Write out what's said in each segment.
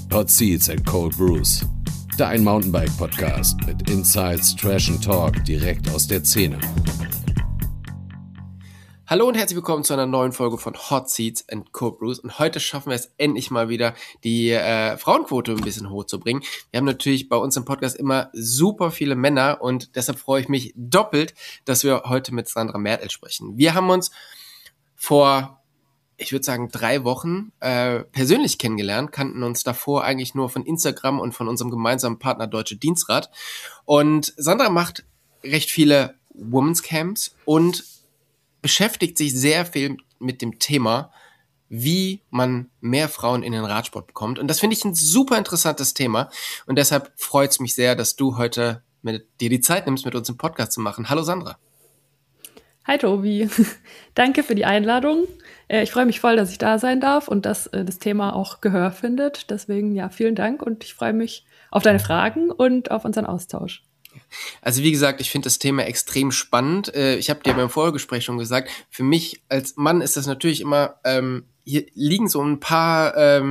Hot Seats and Cold Brews. Dein Mountainbike-Podcast mit Insights, Trash and Talk direkt aus der Szene. Hallo und herzlich willkommen zu einer neuen Folge von Hot Seats and Cold Brews. Und heute schaffen wir es endlich mal wieder, die Frauenquote ein bisschen hochzubringen. Wir haben natürlich bei uns im Podcast immer super viele Männer und deshalb freue ich mich doppelt, dass wir heute mit Sandra Mertel sprechen. Wir haben uns vor, ich würde sagen, 3 Wochen persönlich kennengelernt, kannten uns davor eigentlich nur von Instagram und von unserem gemeinsamen Partner Deutsche Dienstrat. Und Sandra macht recht viele Women's Camps und beschäftigt sich sehr viel mit dem Thema, wie man mehr Frauen in den Radsport bekommt. Und das finde ich ein super interessantes Thema. Und deshalb freut es mich sehr, dass du heute dir die Zeit nimmst, mit uns einen Podcast zu machen. Hallo Sandra. Hi Tobi, danke für die Einladung. Ich freue mich voll, dass ich da sein darf und dass das Thema auch Gehör findet. Deswegen ja, vielen Dank und ich freue mich auf deine Fragen und auf unseren Austausch. Also wie gesagt, ich finde das Thema extrem spannend. Ich habe dir beim Vorgespräch schon gesagt, für mich als Mann ist das natürlich immer, hier liegen so ein paar,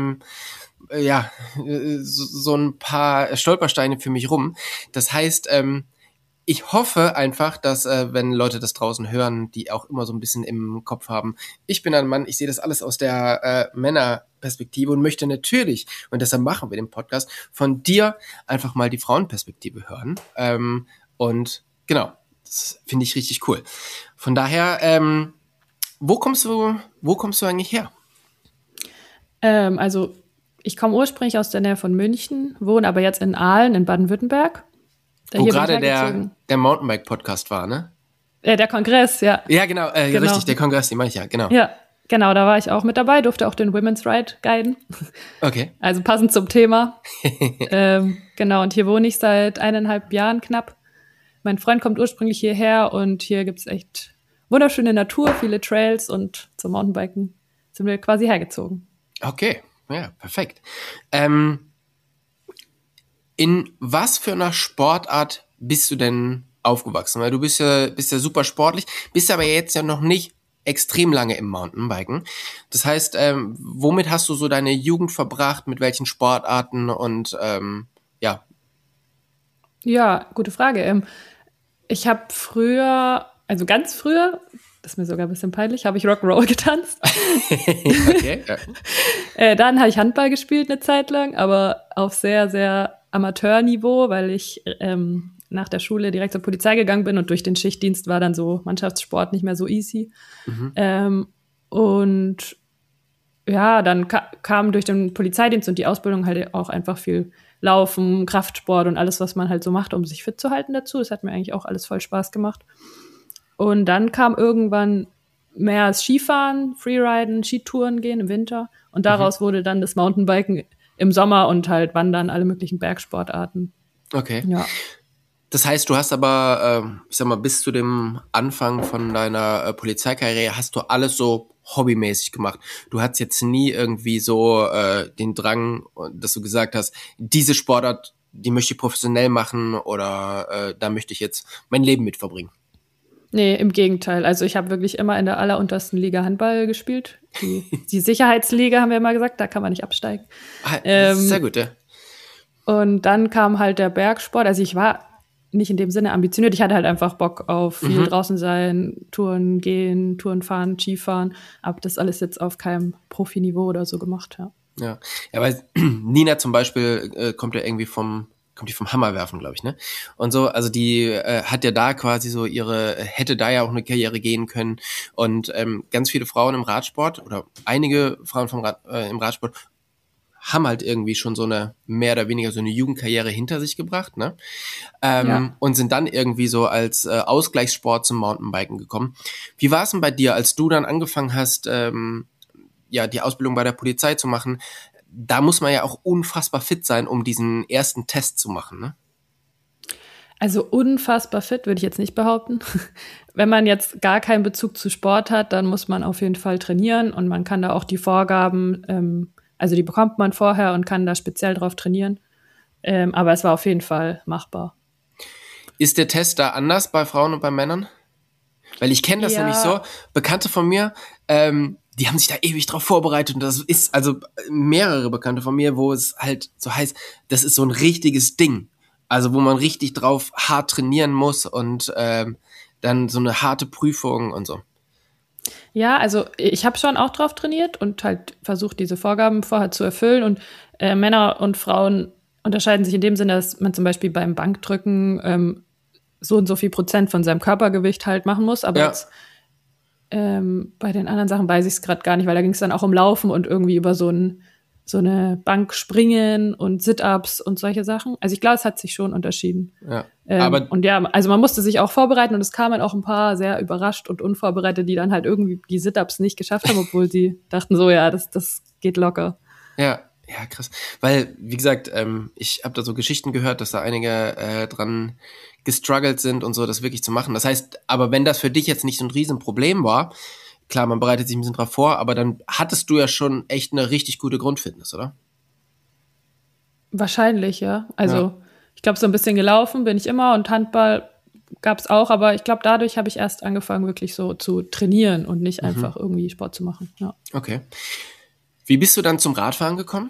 so ein paar Stolpersteine für mich rum. Das heißt, ich hoffe einfach, dass, wenn Leute das draußen hören, die auch immer so ein bisschen im Kopf haben, ich bin ein Mann, ich sehe das alles aus der Männerperspektive und möchte natürlich, und deshalb machen wir den Podcast, von dir einfach mal die Frauenperspektive hören. Und genau, das finde ich richtig cool. Von daher, wo kommst du eigentlich her? Also ich komme ursprünglich aus der Nähe von München, wohne aber jetzt in Aalen in Baden-Württemberg. Wo gerade der Mountainbike-Podcast war, ne? Der Kongress, ja. Ja, genau, richtig, der Kongress, den meine ich ja, genau. Ja, genau, da war ich auch mit dabei, durfte auch den Women's Ride guiden. Okay. Also passend zum Thema. Genau, und hier wohne ich seit 1,5 Jahren knapp. Mein Freund kommt ursprünglich hierher und hier gibt's echt wunderschöne Natur, viele Trails und zum Mountainbiken sind wir quasi hergezogen. Okay, ja, perfekt. In was für einer Sportart bist du denn aufgewachsen? Weil du bist ja super sportlich, bist aber jetzt ja noch nicht extrem lange im Mountainbiken. Das heißt, womit hast du so deine Jugend verbracht? Mit welchen Sportarten? Und ja. Ja, gute Frage. Ich habe früher, also ganz früher, das ist mir sogar ein bisschen peinlich, habe ich Rock'n'Roll getanzt. Okay. Ja. Dann habe ich Handball gespielt eine Zeit lang, aber auf sehr, sehr Amateurniveau, weil ich nach der Schule direkt zur Polizei gegangen bin und durch den Schichtdienst war dann so Mannschaftssport nicht mehr so easy. Mhm. Und ja, dann kam durch den Polizeidienst und die Ausbildung halt auch einfach viel Laufen, Kraftsport und alles, was man halt so macht, um sich fit zu halten dazu. Das hat mir eigentlich auch alles voll Spaß gemacht. Und dann kam irgendwann mehr das Skifahren, Freeriden, Skitouren gehen im Winter. Und daraus wurde dann das Mountainbiken im Sommer und halt Wandern, alle möglichen Bergsportarten. Okay. Ja. Das heißt, du hast aber, ich sag mal, bis zu dem Anfang von deiner Polizeikarriere hast du alles so hobbymäßig gemacht. Du hattest jetzt nie irgendwie so den Drang, dass du gesagt hast, diese Sportart, die möchte ich professionell machen oder da möchte ich jetzt mein Leben mit verbringen. Nee, im Gegenteil. Also ich habe wirklich immer in der alleruntersten Liga Handball gespielt. Die Sicherheitsliga, haben wir immer gesagt, da kann man nicht absteigen. Das ist sehr gut, ja. Und dann kam halt der Bergsport. Also ich war nicht in dem Sinne ambitioniert. Ich hatte halt einfach Bock auf viel draußen sein, Touren gehen, Touren fahren, Skifahren. Aber das alles jetzt auf keinem Profiniveau oder so gemacht, ja. Ja, weil Nina zum Beispiel kommt die vom Hammerwerfen, glaube ich, ne? Und so, also die hat ja da quasi so hätte da ja auch eine Karriere gehen können. Und ganz viele Frauen im Radsport oder einige Frauen im Radsport haben halt irgendwie schon so eine, mehr oder weniger so eine Jugendkarriere hinter sich gebracht, ne? Und sind dann irgendwie so als Ausgleichssport zum Mountainbiken gekommen. Wie war es denn bei dir, als du dann angefangen hast, die Ausbildung bei der Polizei zu machen? Da muss man ja auch unfassbar fit sein, um diesen ersten Test zu machen, ne? Also unfassbar fit würde ich jetzt nicht behaupten. Wenn man jetzt gar keinen Bezug zu Sport hat, dann muss man auf jeden Fall trainieren und man kann da auch die Vorgaben, also die bekommt man vorher und kann da speziell drauf trainieren. Aber es war auf jeden Fall machbar. Ist der Test da anders bei Frauen und bei Männern? Weil ich kenne das nämlich so, Bekannte von mir, die haben sich da ewig drauf vorbereitet und das ist also mehrere Bekannte von mir, wo es halt so heißt, das ist so ein richtiges Ding. Also wo man richtig drauf hart trainieren muss und dann so eine harte Prüfung und so. Ja, also ich habe schon auch drauf trainiert und halt versucht, diese Vorgaben vorher zu erfüllen. Und Männer und Frauen unterscheiden sich in dem Sinne, dass man zum Beispiel beim Bankdrücken so und so viel Prozent von seinem Körpergewicht halt machen muss. Aber jetzt, bei den anderen Sachen weiß ich es gerade gar nicht, weil da ging es dann auch um Laufen und irgendwie über so eine Bank springen und Sit-Ups und solche Sachen. Also ich glaube, es hat sich schon unterschieden. Ja. Und ja, also man musste sich auch vorbereiten und es kamen auch ein paar sehr überrascht und unvorbereitet, die dann halt irgendwie die Sit-Ups nicht geschafft haben, obwohl sie dachten so, ja, das geht locker. Ja, krass. Weil, wie gesagt, ich habe da so Geschichten gehört, dass da einige dran gestruggelt sind und so, das wirklich zu machen. Das heißt, aber wenn das für dich jetzt nicht so ein Riesenproblem war, klar, man bereitet sich ein bisschen drauf vor, aber dann hattest du ja schon echt eine richtig gute Grundfitness, oder? Wahrscheinlich, ja. Also ich glaube, so ein bisschen gelaufen bin ich immer und Handball gab es auch, aber ich glaube, dadurch habe ich erst angefangen, wirklich so zu trainieren und nicht einfach irgendwie Sport zu machen. Ja. Okay. Wie bist du dann zum Radfahren gekommen?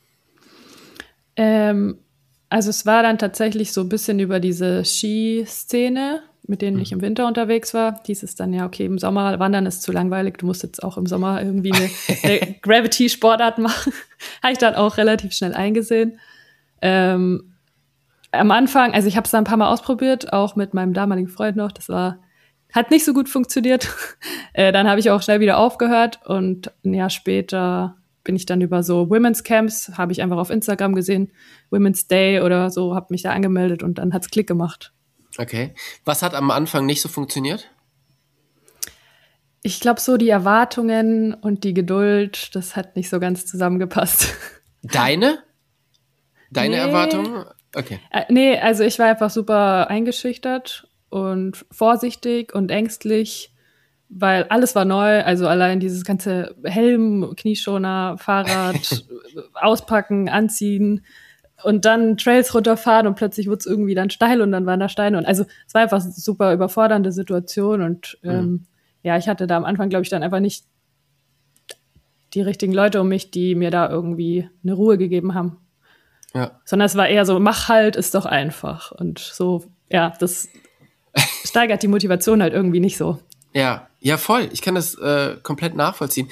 Also es war dann tatsächlich so ein bisschen über diese Skiszene, mit denen ich im Winter unterwegs war. Hieß es dann, ja, okay, im Sommer wandern ist zu langweilig, du musst jetzt auch im Sommer irgendwie eine Gravity-Sportart machen. Habe ich dann auch relativ schnell eingesehen. Am Anfang, also ich habe es dann ein paar Mal ausprobiert, auch mit meinem damaligen Freund noch, hat nicht so gut funktioniert. Dann habe ich auch schnell wieder aufgehört und ein Jahr später bin ich dann über so Women's Camps, habe ich einfach auf Instagram gesehen, Women's Day oder so, habe mich da angemeldet und dann hat's Klick gemacht. Okay. Was hat am Anfang nicht so funktioniert? Ich glaube, so die Erwartungen und die Geduld, das hat nicht so ganz zusammengepasst. Deine Nee. Erwartungen? Okay. Nee, also ich war einfach super eingeschüchtert und vorsichtig und ängstlich, weil alles war neu. Also allein dieses ganze Helm, Knieschoner, Fahrrad, auspacken, anziehen und dann Trails runterfahren und plötzlich wurde es irgendwie dann steil und dann waren da Steine. Und also es war einfach eine super überfordernde Situation und ja, ich hatte da am Anfang, glaube ich, dann einfach nicht die richtigen Leute um mich, die mir da irgendwie eine Ruhe gegeben haben. Ja. Sondern es war eher so, mach halt, ist doch einfach. Und so, ja, das steigert die Motivation halt irgendwie nicht so. Ja, voll. Ich kann das komplett nachvollziehen.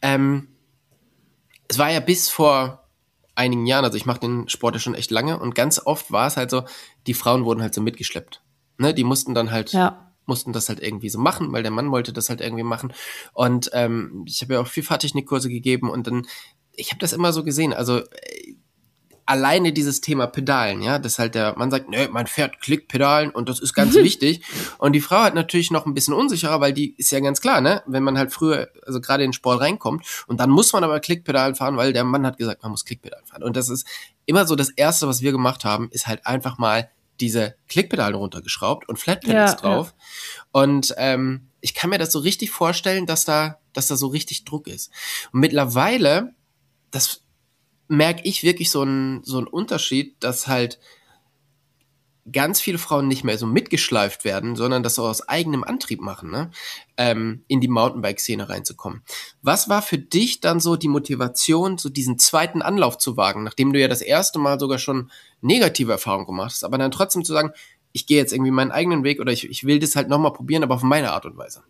Es war ja bis vor einigen Jahren, also ich mache den Sport ja schon echt lange und ganz oft war es halt so, die Frauen wurden halt so mitgeschleppt. Ne? Die mussten dann halt mussten das halt irgendwie so machen, weil der Mann wollte das halt irgendwie machen. Und ich habe ja auch viel Fahrtechnikkurse gegeben und dann, ich habe das immer so gesehen, also alleine dieses Thema Pedalen, ja, dass halt der Mann sagt, nö, man fährt Klickpedalen und das ist ganz wichtig. Und die Frau hat natürlich noch ein bisschen unsicherer, weil die ist ja ganz klar, ne, wenn man halt früher, also gerade in den Sport reinkommt und dann muss man aber Klickpedalen fahren, weil der Mann hat gesagt, man muss Klickpedalen fahren. Und das ist immer so das Erste, was wir gemacht haben, ist halt einfach mal diese Klickpedalen runtergeschraubt und Flatpedals drauf. Ja. Und ich kann mir das so richtig vorstellen, dass da so richtig Druck ist. Und mittlerweile, das merke ich wirklich so einen Unterschied, dass halt ganz viele Frauen nicht mehr so mitgeschleift werden, sondern das so aus eigenem Antrieb machen, ne? In die Mountainbike-Szene reinzukommen. Was war für dich dann so die Motivation, so diesen zweiten Anlauf zu wagen, nachdem du ja das erste Mal sogar schon negative Erfahrungen gemacht hast, aber dann trotzdem zu sagen, ich gehe jetzt irgendwie meinen eigenen Weg oder ich will das halt nochmal probieren, aber auf meine Art und Weise?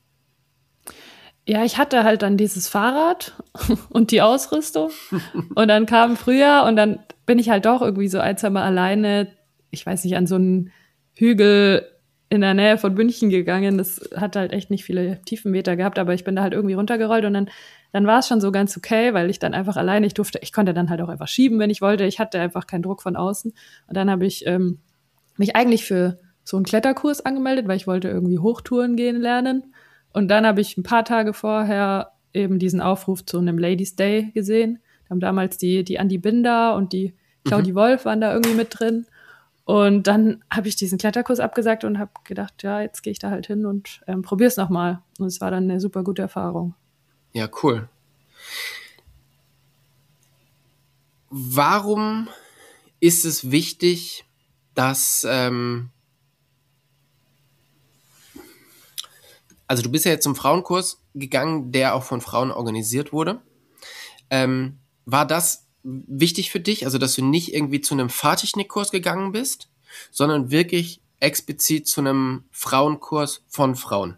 Ja, ich hatte halt dann dieses Fahrrad und die Ausrüstung und dann kam Frühjahr und dann bin ich halt doch irgendwie so ein, zwei Mal alleine, ich weiß nicht, an so einen Hügel in der Nähe von München gegangen. Das hat halt echt nicht viele Tiefenmeter gehabt, aber ich bin da halt irgendwie runtergerollt und dann war es schon so ganz okay, weil ich dann einfach alleine, ich konnte dann halt auch einfach schieben, wenn ich wollte. Ich hatte einfach keinen Druck von außen. Und dann habe ich mich eigentlich für so einen Kletterkurs angemeldet, weil ich wollte irgendwie Hochtouren gehen lernen. Und dann habe ich ein paar Tage vorher eben diesen Aufruf zu einem Ladies Day gesehen. Da haben damals die Andi Binder und die Claudi Wolf waren da irgendwie mit drin. Und dann habe ich diesen Kletterkurs abgesagt und habe gedacht, ja, jetzt gehe ich da halt hin und probiere es nochmal. Und es war dann eine super gute Erfahrung. Ja, cool. Warum ist es wichtig, dass also du bist ja jetzt zum Frauenkurs gegangen, der auch von Frauen organisiert wurde. War das wichtig für dich, also dass du nicht irgendwie zu einem Fahrtechnikkurs gegangen bist, sondern wirklich explizit zu einem Frauenkurs von Frauen?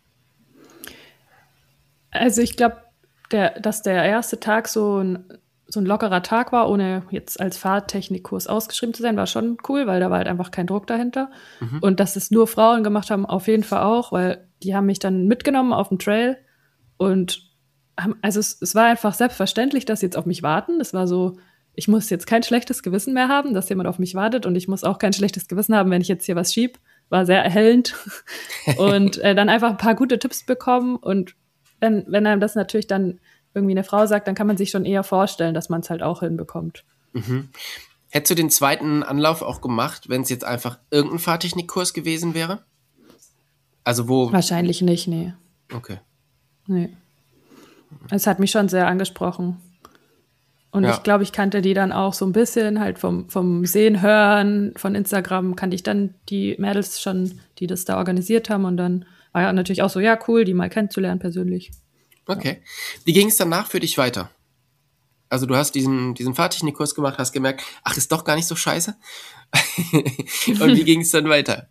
Also ich glaube, dass der erste Tag so ein lockerer Tag war, ohne jetzt als Fahrtechnikkurs ausgeschrieben zu sein, war schon cool, weil da war halt einfach kein Druck dahinter. Und dass es nur Frauen gemacht haben, auf jeden Fall auch, weil die haben mich dann mitgenommen auf dem Trail und also es war einfach selbstverständlich, dass sie jetzt auf mich warten. Es war so, ich muss jetzt kein schlechtes Gewissen mehr haben, dass jemand auf mich wartet und ich muss auch kein schlechtes Gewissen haben, wenn ich jetzt hier was schieb. War sehr erhellend und dann einfach ein paar gute Tipps bekommen und wenn einem das natürlich dann irgendwie eine Frau sagt, dann kann man sich schon eher vorstellen, dass man es halt auch hinbekommt. Hättest du den zweiten Anlauf auch gemacht, wenn es jetzt einfach irgendein Fahrtechnikkurs gewesen wäre? Also wo? Wahrscheinlich nicht, nee. Okay. Nee. Es hat mich schon sehr angesprochen. Und Ja. ich glaube, ich kannte die dann auch so ein bisschen halt vom Sehen, Hören, von Instagram kannte ich dann die Mädels schon, die das da organisiert haben. Und dann war ja natürlich auch so, ja, cool, die mal kennenzulernen persönlich. Okay. Wie ging es danach für dich weiter? Also du hast diesen Fahrtechnikkurs gemacht, hast gemerkt, ach, ist doch gar nicht so scheiße. Und wie ging es dann weiter?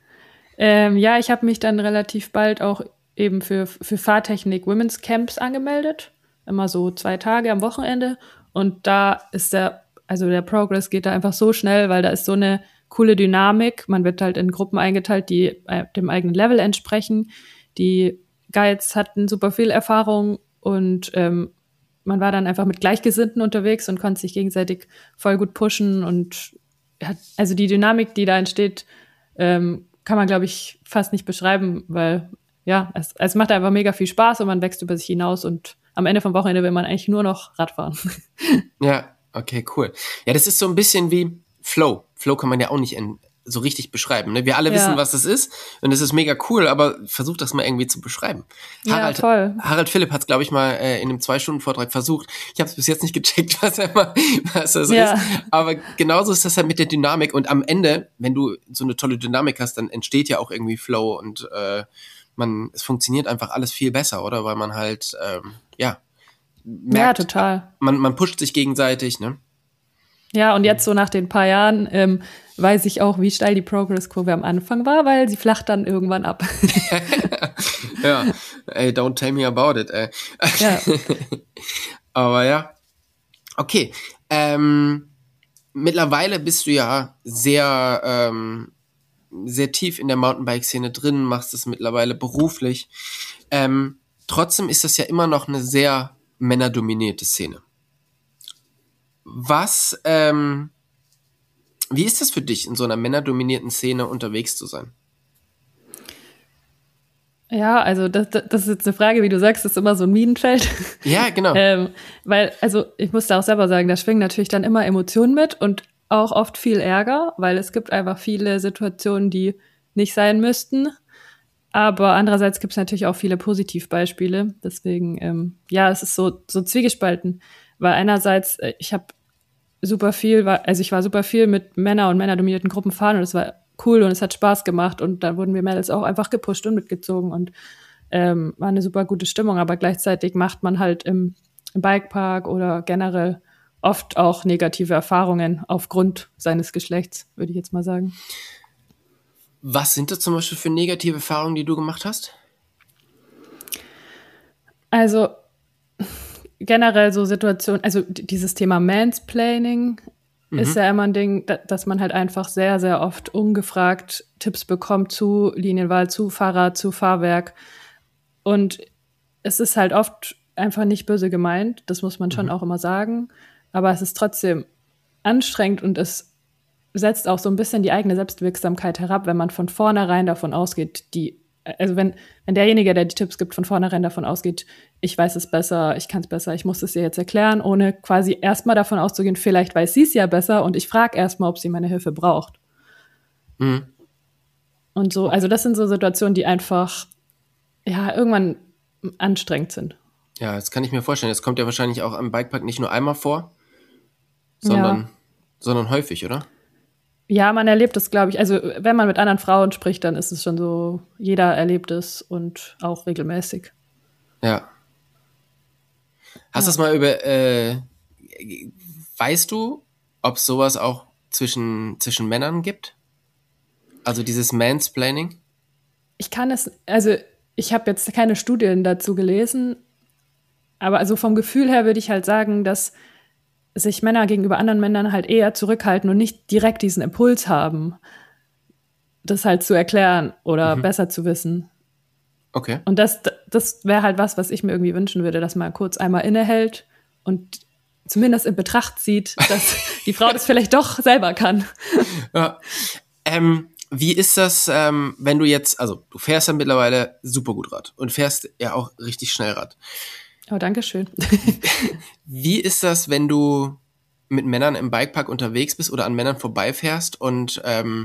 Ja, ich habe mich dann relativ bald auch eben für Fahrtechnik Women's Camps angemeldet. Immer so 2 Tage am Wochenende. Und da ist der Progress geht da einfach so schnell, weil da ist so eine coole Dynamik. Man wird halt in Gruppen eingeteilt, die dem eigenen Level entsprechen. Die Guides hatten super viel Erfahrung und man war dann einfach mit Gleichgesinnten unterwegs und konnte sich gegenseitig voll gut pushen. Und also die Dynamik, die da entsteht, kann man, glaube ich, fast nicht beschreiben, weil ja, es macht einfach mega viel Spaß und man wächst über sich hinaus und am Ende vom Wochenende will man eigentlich nur noch Radfahren. Ja, okay, cool. Ja, das ist so ein bisschen wie Flow. Flow kann man ja auch nicht so richtig beschreiben. Ne? Wir alle wissen, was das ist und das ist mega cool, aber versucht das mal irgendwie zu beschreiben. Voll. Harald Philipp hat es, glaube ich, mal in einem 2-Stunden-Vortrag versucht. Ich habe es bis jetzt nicht gecheckt, was das ist. Aber genauso ist das halt mit der Dynamik und am Ende, wenn du so eine tolle Dynamik hast, dann entsteht ja auch irgendwie Flow und es funktioniert einfach alles viel besser, oder? Weil man halt, merkt, ja, total. Man pusht sich gegenseitig, ne? Ja, und jetzt so nach den paar Jahren weiß ich auch, wie steil die Progress-Kurve am Anfang war, weil sie flacht dann irgendwann ab. Ja, ey, don't tell me about it, ey. Ja. Aber ja, okay. Mittlerweile bist du ja sehr tief in der Mountainbike-Szene drin, machst es mittlerweile beruflich. Trotzdem ist das ja immer noch eine sehr männerdominierte Szene. Wie ist das für dich, in so einer männerdominierten Szene unterwegs zu sein? Ja, also das ist jetzt eine Frage, wie du sagst, das ist immer so ein Minenfeld. Ja, genau. Weil, also ich muss da auch selber sagen, da schwingen natürlich dann immer Emotionen mit und auch oft viel Ärger, weil es gibt einfach viele Situationen, die nicht sein müssten. Aber andererseits gibt es natürlich auch viele Positivbeispiele. Deswegen, es ist so zwiegespalten. Weil einerseits, ich war super viel mit Männern und männerdominierten Gruppen fahren und es war cool und es hat Spaß gemacht und da wurden wir Mädels auch einfach gepusht und mitgezogen und war eine super gute Stimmung. Aber gleichzeitig macht man halt im Bikepark oder generell oft auch negative Erfahrungen aufgrund seines Geschlechts, würde ich jetzt mal sagen. Was sind das zum Beispiel für negative Erfahrungen, die du gemacht hast? Also generell so Situationen, also dieses Thema Mansplaining ist ja immer ein Ding, dass man halt einfach sehr, sehr oft ungefragt Tipps bekommt zu Linienwahl, zu Fahrrad, zu Fahrwerk. Und es ist halt oft einfach nicht böse gemeint, das muss man schon auch immer sagen. Aber es ist trotzdem anstrengend und es setzt auch so ein bisschen die eigene Selbstwirksamkeit herab, wenn man von vornherein davon ausgeht, wenn derjenige, der die Tipps gibt, von vornherein davon ausgeht, ich weiß es besser, ich kann es besser, ich muss es ihr jetzt erklären, ohne quasi erstmal davon auszugehen, vielleicht weiß sie es ja besser und ich frage erstmal, ob sie meine Hilfe braucht. Mhm. Und so, also das sind so Situationen, die einfach, ja, irgendwann anstrengend sind. Ja, das kann ich mir vorstellen. Das kommt ja wahrscheinlich auch am Bikepark nicht nur einmal vor, sondern häufig, oder? Ja, man erlebt es, glaube ich. Also wenn man mit anderen Frauen spricht, dann ist es schon so, jeder erlebt es und auch regelmäßig. Ja. Hast du es mal weißt du, ob es sowas auch zwischen Männern gibt? Also dieses Mansplaining? Ich habe jetzt keine Studien dazu gelesen, aber also vom Gefühl her würde ich halt sagen, dass sich Männer gegenüber anderen Männern halt eher zurückhalten und nicht direkt diesen Impuls haben, das halt zu erklären oder besser zu wissen. Okay. Und das wäre halt was ich mir irgendwie wünschen würde, dass man kurz einmal innehält und zumindest in Betracht zieht, dass die Frau das vielleicht doch selber kann. Ja. Wie ist das, wenn du jetzt, also du fährst ja mittlerweile super gut Rad und fährst ja auch richtig schnell Rad. Oh, danke schön. Wie ist das, wenn du mit Männern im Bikepark unterwegs bist oder an Männern vorbeifährst und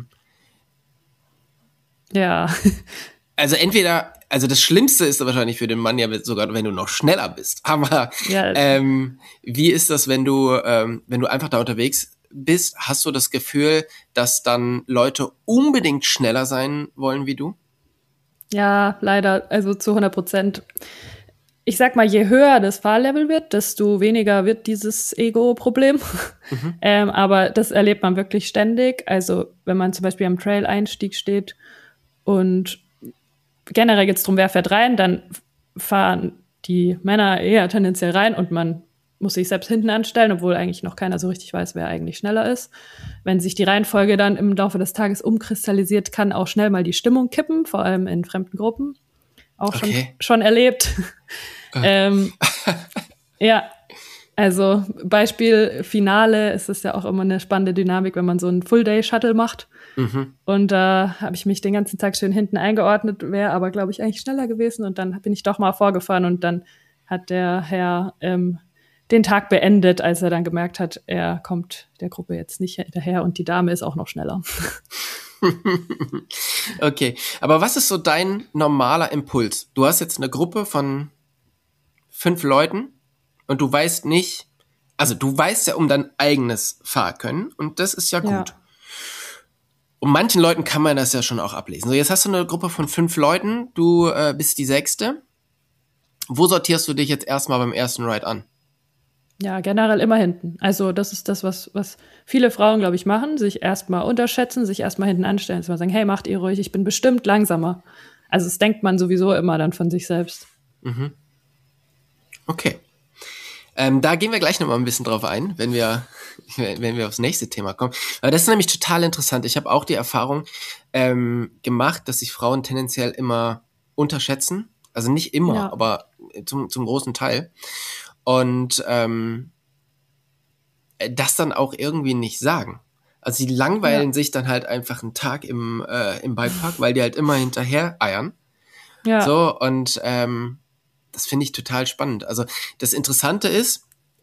ja. also das Schlimmste ist wahrscheinlich für den Mann ja sogar, wenn du noch schneller bist. Aber Ja. wie ist das, wenn du einfach da unterwegs bist? Hast du das Gefühl, dass dann Leute unbedingt schneller sein wollen wie du? Ja, leider, also zu 100%. Ich sag mal, je höher das Fahrlevel wird, desto weniger wird dieses Ego-Problem. Aber das erlebt man wirklich ständig. Also wenn man zum Beispiel am Trail-Einstieg steht und generell geht's drum, wer fährt rein, dann fahren die Männer eher tendenziell rein und man muss sich selbst hinten anstellen, obwohl eigentlich noch keiner so richtig weiß, wer eigentlich schneller ist. Wenn sich die Reihenfolge dann im Laufe des Tages umkristallisiert, kann auch schnell mal die Stimmung kippen, vor allem in fremden Gruppen. Auch schon erlebt. Ja, also Beispiel Finale, ist es ja auch immer eine spannende Dynamik, wenn man so einen Full-Day-Shuttle macht. Und da habe ich mich den ganzen Tag schön hinten eingeordnet, wäre aber, glaube ich, eigentlich schneller gewesen. Und dann bin ich doch mal vorgefahren und dann hat der Herr den Tag beendet, als er dann gemerkt hat, er kommt der Gruppe jetzt nicht hinterher und die Dame ist auch noch schneller. Okay, aber was ist so dein normaler Impuls? Du hast jetzt eine Gruppe von 5 Leuten und du weißt nicht, also du weißt ja um dein eigenes Fahrkönnen und das ist ja gut. Ja. Und manchen Leuten kann man das ja schon auch ablesen. So, jetzt hast du eine Gruppe von 5 Leuten, du bist die 6. Wo sortierst du dich jetzt erstmal beim ersten Ride an? Ja, generell immer hinten. Also das ist das, was viele Frauen, glaube ich, machen, sich erstmal unterschätzen, sich erstmal hinten anstellen, mal sagen, hey, macht ihr ruhig, ich bin bestimmt langsamer. Also das denkt man sowieso immer dann von sich selbst. Okay. Da gehen wir gleich nochmal ein bisschen drauf ein, wenn wir aufs nächste Thema kommen. Aber das ist nämlich total interessant. Ich habe auch die Erfahrung gemacht, dass sich Frauen tendenziell immer unterschätzen. Also nicht immer, Ja. aber zum großen Teil. Und das dann auch irgendwie nicht sagen. Also sie langweilen sich dann halt einfach einen Tag im Bikepark, weil die halt immer hinterher eiern. Ja. So, und das finde ich total spannend. Also das Interessante ist,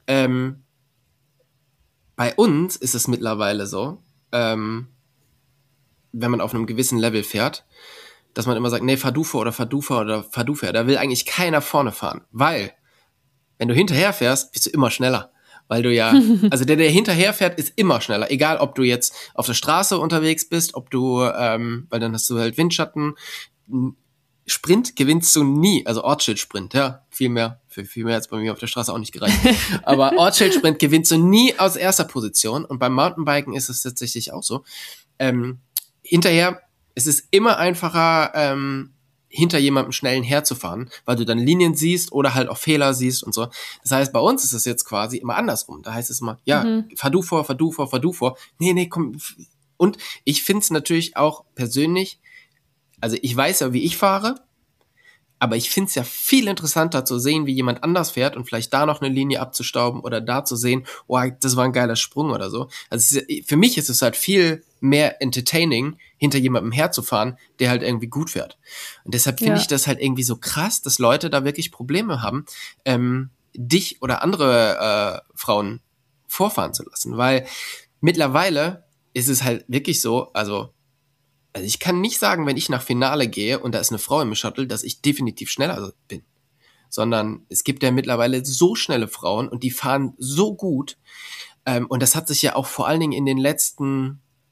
bei uns ist es mittlerweile so, wenn man auf einem gewissen Level fährt, dass man immer sagt, nee, fahr du vor oder fahr du vor oder fahr du vor. Da will eigentlich keiner vorne fahren, weil wenn du hinterher fährst, bist du immer schneller. Weil du ja, also der hinterher fährt, ist immer schneller. Egal, ob du jetzt auf der Straße unterwegs bist, ob du, weil dann hast du halt Windschatten. Sprint gewinnst du nie, also Ortsschild-Sprint, ja, viel mehr hat's bei mir auf der Straße auch nicht gereicht. Aber Ortsschild-Sprint gewinnst du nie aus erster Position und beim Mountainbiken ist es tatsächlich auch so. Hinterher ist es immer einfacher, hinter jemandem schnellen herzufahren, weil du dann Linien siehst oder halt auch Fehler siehst und so. Das heißt, bei uns ist es jetzt quasi immer andersrum. Da heißt es immer, ja, fahr du vor, fahr du vor, fahr du vor. Nee, komm. Und ich find's natürlich auch persönlich, also ich weiß ja, wie ich fahre, aber ich find's ja viel interessanter zu sehen, wie jemand anders fährt und vielleicht da noch eine Linie abzustauben oder da zu sehen, oh, das war ein geiler Sprung oder so. Also für mich ist es halt viel mehr entertaining, hinter jemandem herzufahren, der halt irgendwie gut fährt. Und deshalb finde ich das halt irgendwie so krass, dass Leute da wirklich Probleme haben, dich oder andere Frauen vorfahren zu lassen. Weil mittlerweile ist es halt wirklich so, also ich kann nicht sagen, wenn ich nach Finale gehe und da ist eine Frau im Shuttle, dass ich definitiv schneller bin. Sondern es gibt ja mittlerweile so schnelle Frauen und die fahren so gut. Und das hat sich ja auch vor allen Dingen in den letzten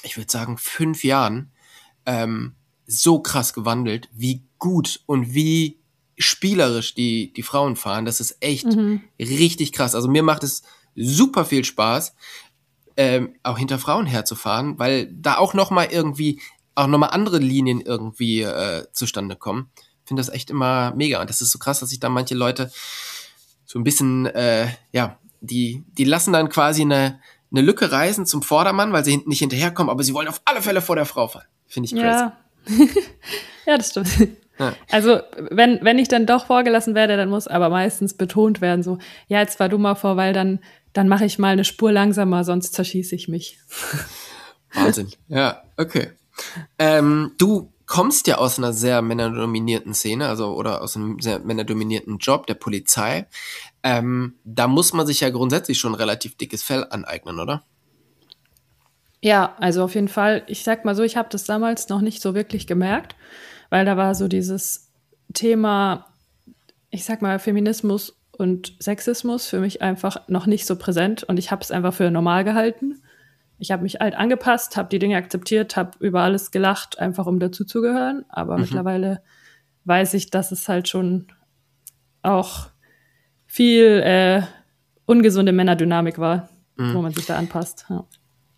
ich würde sagen, 5 Jahren so krass gewandelt, wie gut und wie spielerisch die Frauen fahren. Das ist echt richtig krass. Also mir macht es super viel Spaß, auch hinter Frauen herzufahren, weil da auch nochmal andere Linien irgendwie zustande kommen. Ich finde das echt immer mega. Und das ist so krass, dass sich da manche Leute so ein bisschen, die lassen dann quasi eine Lücke reißen zum Vordermann, weil sie nicht hinterherkommen, aber sie wollen auf alle Fälle vor der Frau fahren. Finde ich crazy. Ja. Ja, das stimmt. Ja. Also, wenn ich dann doch vorgelassen werde, dann muss aber meistens betont werden, so, ja, jetzt fahr du mal vor, weil dann mache ich mal eine Spur langsamer, sonst zerschieße ich mich. Wahnsinn. Ja, okay. Du kommst ja aus einer sehr männerdominierten Szene, oder aus einem sehr männerdominierten Job der Polizei. Da muss man sich ja grundsätzlich schon relativ dickes Fell aneignen, oder? Ja, also auf jeden Fall. Ich sag mal so, ich habe das damals noch nicht so wirklich gemerkt, weil da war so dieses Thema, ich sag mal, Feminismus und Sexismus für mich einfach noch nicht so präsent und ich habe es einfach für normal gehalten. Ich habe mich halt angepasst, habe die Dinge akzeptiert, habe über alles gelacht, einfach um dazuzugehören. Aber mittlerweile weiß ich, dass es halt schon auch viel ungesunde Männerdynamik war, wo man sich da anpasst. Ja.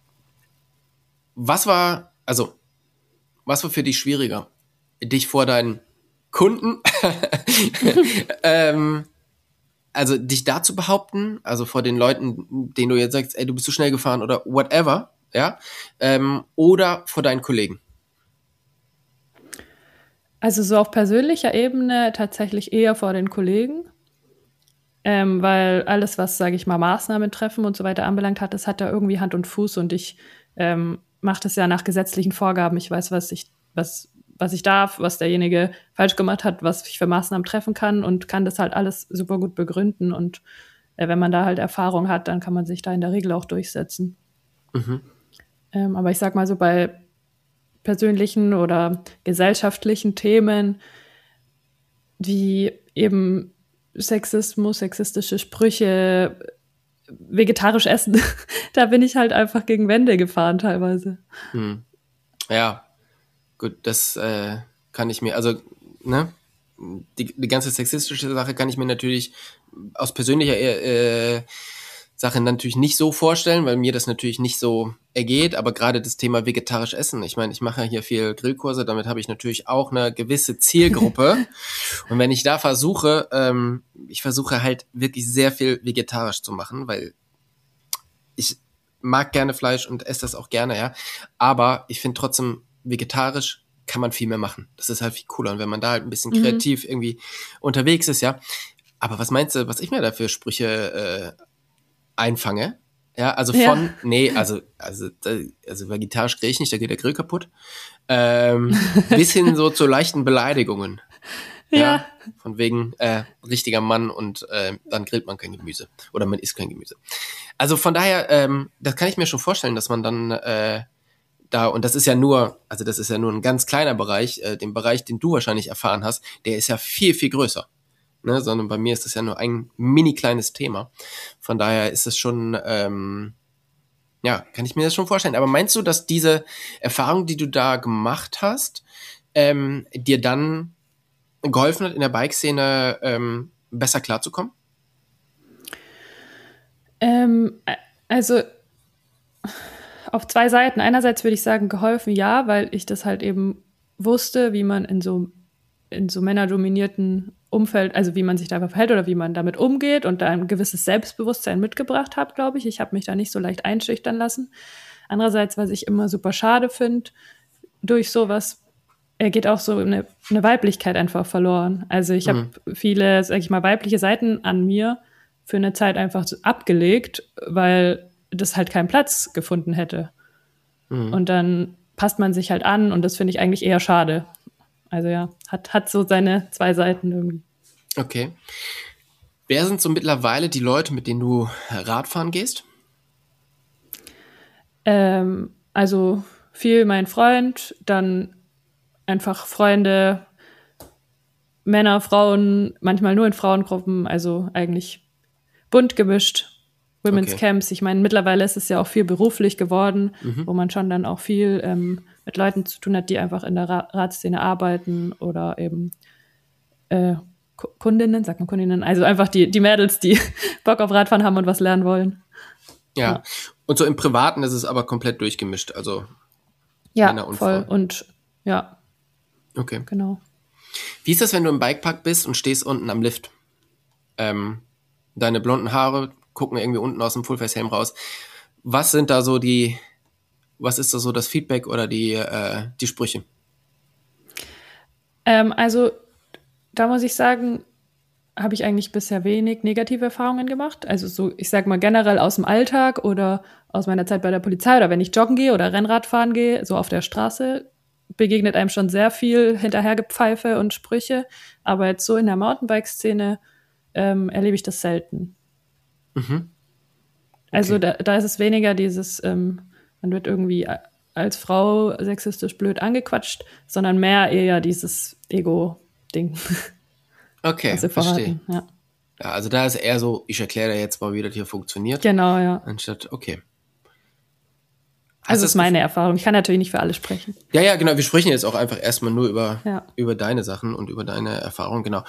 Was war für dich schwieriger? Dich vor deinen Kunden, also dich da zu behaupten, also vor den Leuten, denen du jetzt sagst, ey, du bist zu schnell gefahren oder whatever, ja, oder vor deinen Kollegen? Also so auf persönlicher Ebene tatsächlich eher vor den Kollegen, weil alles, was, sage ich mal, Maßnahmen treffen und so weiter anbelangt hat, das hat ja irgendwie Hand und Fuß und ich mache das ja nach gesetzlichen Vorgaben. Ich weiß, was ich darf, was derjenige falsch gemacht hat, was ich für Maßnahmen treffen kann und kann das halt alles super gut begründen. Und wenn man da halt Erfahrung hat, dann kann man sich da in der Regel auch durchsetzen. Aber ich sag mal so, bei persönlichen oder gesellschaftlichen Themen wie eben Sexismus, sexistische Sprüche, vegetarisch essen, da bin ich halt einfach gegen Wände gefahren teilweise. Ja, gut, das kann ich mir, also, ne, die ganze sexistische Sache kann ich mir natürlich aus persönlicher Sache natürlich nicht so vorstellen, weil mir das natürlich nicht so ergeht, aber gerade das Thema vegetarisch essen, ich meine, ich mache ja hier viel Grillkurse, damit habe ich natürlich auch eine gewisse Zielgruppe und wenn ich da versuche halt wirklich sehr viel vegetarisch zu machen, weil ich mag gerne Fleisch und esse das auch gerne, ja, aber ich finde trotzdem, vegetarisch kann man viel mehr machen. Das ist halt viel cooler und wenn man da halt ein bisschen kreativ irgendwie unterwegs ist, ja, aber was meinst du, was ich mir da für Sprüche einfange? Ja, also also vegetarisch grill ich nicht, da geht der Grill kaputt. Bis hin so zu leichten Beleidigungen. Ja. Von wegen richtiger Mann und dann grillt man kein Gemüse. Oder man isst kein Gemüse. Also von daher, das kann ich mir schon vorstellen, dass man dann und das ist ja nur ein ganz kleiner Bereich, den Bereich, den du wahrscheinlich erfahren hast, der ist ja viel, viel größer. Ne, sondern bei mir ist das ja nur ein mini kleines Thema. Von daher ist es schon, kann ich mir das schon vorstellen. Aber meinst du, dass diese Erfahrung, die du da gemacht hast, dir dann geholfen hat, in der Bike-Szene besser klarzukommen? Also auf zwei Seiten. Einerseits würde ich sagen, geholfen, ja, weil ich das halt eben wusste, wie man in so männerdominierten Umfeld, also wie man sich da verhält oder wie man damit umgeht und da ein gewisses Selbstbewusstsein mitgebracht habe, glaube ich. Ich habe mich da nicht so leicht einschüchtern lassen. Andererseits, was ich immer super schade finde, durch sowas geht auch so eine Weiblichkeit einfach verloren. Also ich habe viele, sag ich mal, weibliche Seiten an mir für eine Zeit einfach abgelegt, weil das halt keinen Platz gefunden hätte. Und dann passt man sich halt an und das finde ich eigentlich eher schade. Also ja, hat so seine zwei Seiten irgendwie. Okay. Wer sind so mittlerweile die Leute, mit denen du Radfahren gehst? Also viel mein Freund, dann einfach Freunde, Männer, Frauen, manchmal nur in Frauengruppen, also eigentlich bunt gemischt. Women's Okay. Camps. Ich meine, mittlerweile ist es ja auch viel beruflich geworden, wo man schon dann auch viel mit Leuten zu tun hat, die einfach in der Radszene arbeiten oder eben Kundinnen, sagt man Kundinnen, also einfach die Mädels, die Bock auf Radfahren haben und was lernen wollen. Ja. Ja. Und so im Privaten ist es aber komplett durchgemischt. Also, Ja, Männer und voll. Frauen. Und ja, okay. genau. Wie ist das, wenn du im Bikepark bist und stehst unten am Lift? Deine blonden Haare gucken irgendwie unten aus dem Fullface-Helm raus. Was ist da so das Feedback oder die Sprüche? Also da muss ich sagen, habe ich eigentlich bisher wenig negative Erfahrungen gemacht. Also so, ich sag mal generell aus dem Alltag oder aus meiner Zeit bei der Polizei oder wenn ich joggen gehe oder Rennrad fahren gehe, so auf der Straße, begegnet einem schon sehr viel Hinterhergepfeife und Sprüche. Aber jetzt so in der Mountainbike-Szene erlebe ich das selten. Mhm. Also da ist es weniger dieses, man wird irgendwie als Frau sexistisch blöd angequatscht, sondern mehr eher dieses Ego-Ding, Okay, was sie verstehe. vorhatten. Ja. Ja, also da ist eher so, ich erkläre dir jetzt mal, wie das hier funktioniert. Genau, ja. Anstatt, okay. Also das ist meine Erfahrung. Ich kann natürlich nicht für alle sprechen. Ja, genau, wir sprechen jetzt auch einfach erstmal nur Ja. über deine Sachen und über deine Erfahrung, genau.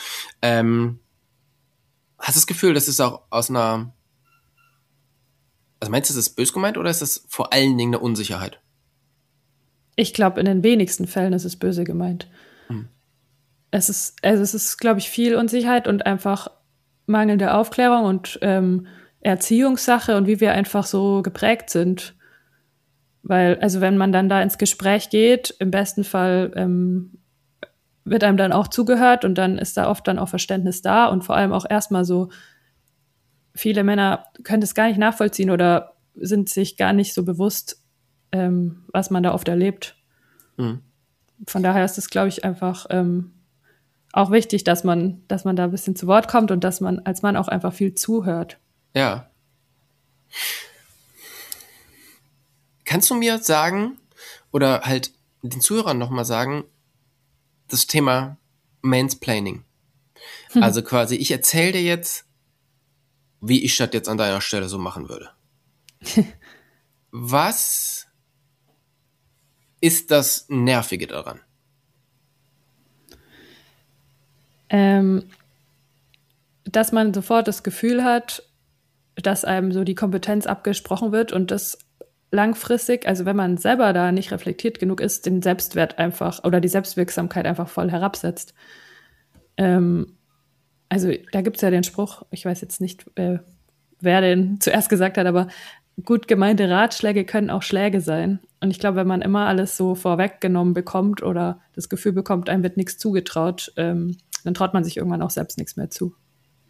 Hast du das Gefühl, das ist auch aus einer, also meinst du, das ist böse gemeint oder ist das vor allen Dingen eine Unsicherheit? Ich glaube, in den wenigsten Fällen ist es böse gemeint. Es ist, glaube ich, viel Unsicherheit und einfach mangelnde Aufklärung und Erziehungssache und wie wir einfach so geprägt sind. Weil, also wenn man dann da ins Gespräch geht, im besten Fall wird einem dann auch zugehört und dann ist da oft dann auch Verständnis da und vor allem auch erstmal so, viele Männer können das gar nicht nachvollziehen oder sind sich gar nicht so bewusst, was man da oft erlebt. Mhm. Von daher ist es, glaube ich, einfach auch wichtig, dass man da ein bisschen zu Wort kommt und dass man als Mann auch einfach viel zuhört. Ja. Kannst du mir sagen, oder halt den Zuhörern nochmal sagen, das Thema Mansplaining. Also quasi, ich erzähle dir jetzt, wie ich das jetzt an deiner Stelle so machen würde. Was ist das Nervige daran? Dass man sofort das Gefühl hat, dass einem so die Kompetenz abgesprochen wird und das langfristig, also wenn man selber da nicht reflektiert genug ist, den Selbstwert einfach oder die Selbstwirksamkeit einfach voll herabsetzt. Also da gibt es ja den Spruch, ich weiß jetzt nicht, wer den zuerst gesagt hat, aber gut gemeinte Ratschläge können auch Schläge sein. Und ich glaube, wenn man immer alles so vorweggenommen bekommt oder das Gefühl bekommt, einem wird nichts zugetraut, dann traut man sich irgendwann auch selbst nichts mehr zu.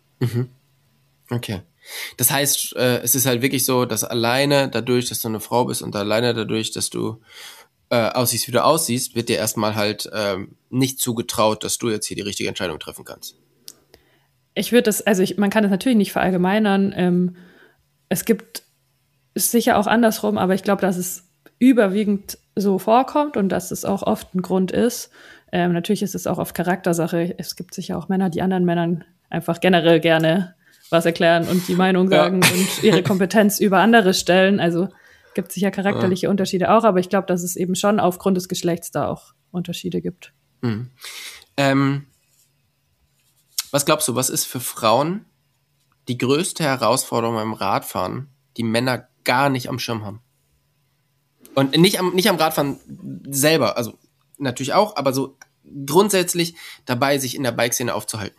Okay. Das heißt, es ist halt wirklich so, dass alleine dadurch, dass du eine Frau bist und alleine dadurch, dass du aussiehst, wie du aussiehst, wird dir erstmal halt nicht zugetraut, dass du jetzt hier die richtige Entscheidung treffen kannst. Ich würde das, also man kann das natürlich nicht verallgemeinern. Es gibt es sicher auch andersrum, aber ich glaube, dass es überwiegend so vorkommt und dass es auch oft ein Grund ist. Natürlich ist es auch oft Charaktersache. Es gibt sicher auch Männer, die anderen Männern einfach generell gerne was erklären und die Meinung sagen und ihre Kompetenz über andere stellen. Also gibt sicher charakterliche Unterschiede auch, aber ich glaube, dass es eben schon aufgrund des Geschlechts da auch Unterschiede gibt. Was glaubst du, was ist für Frauen die größte Herausforderung beim Radfahren, die Männer gar nicht am Schirm haben? Und nicht am Radfahren selber, also natürlich auch, aber so grundsätzlich dabei, sich in der Bikeszene aufzuhalten.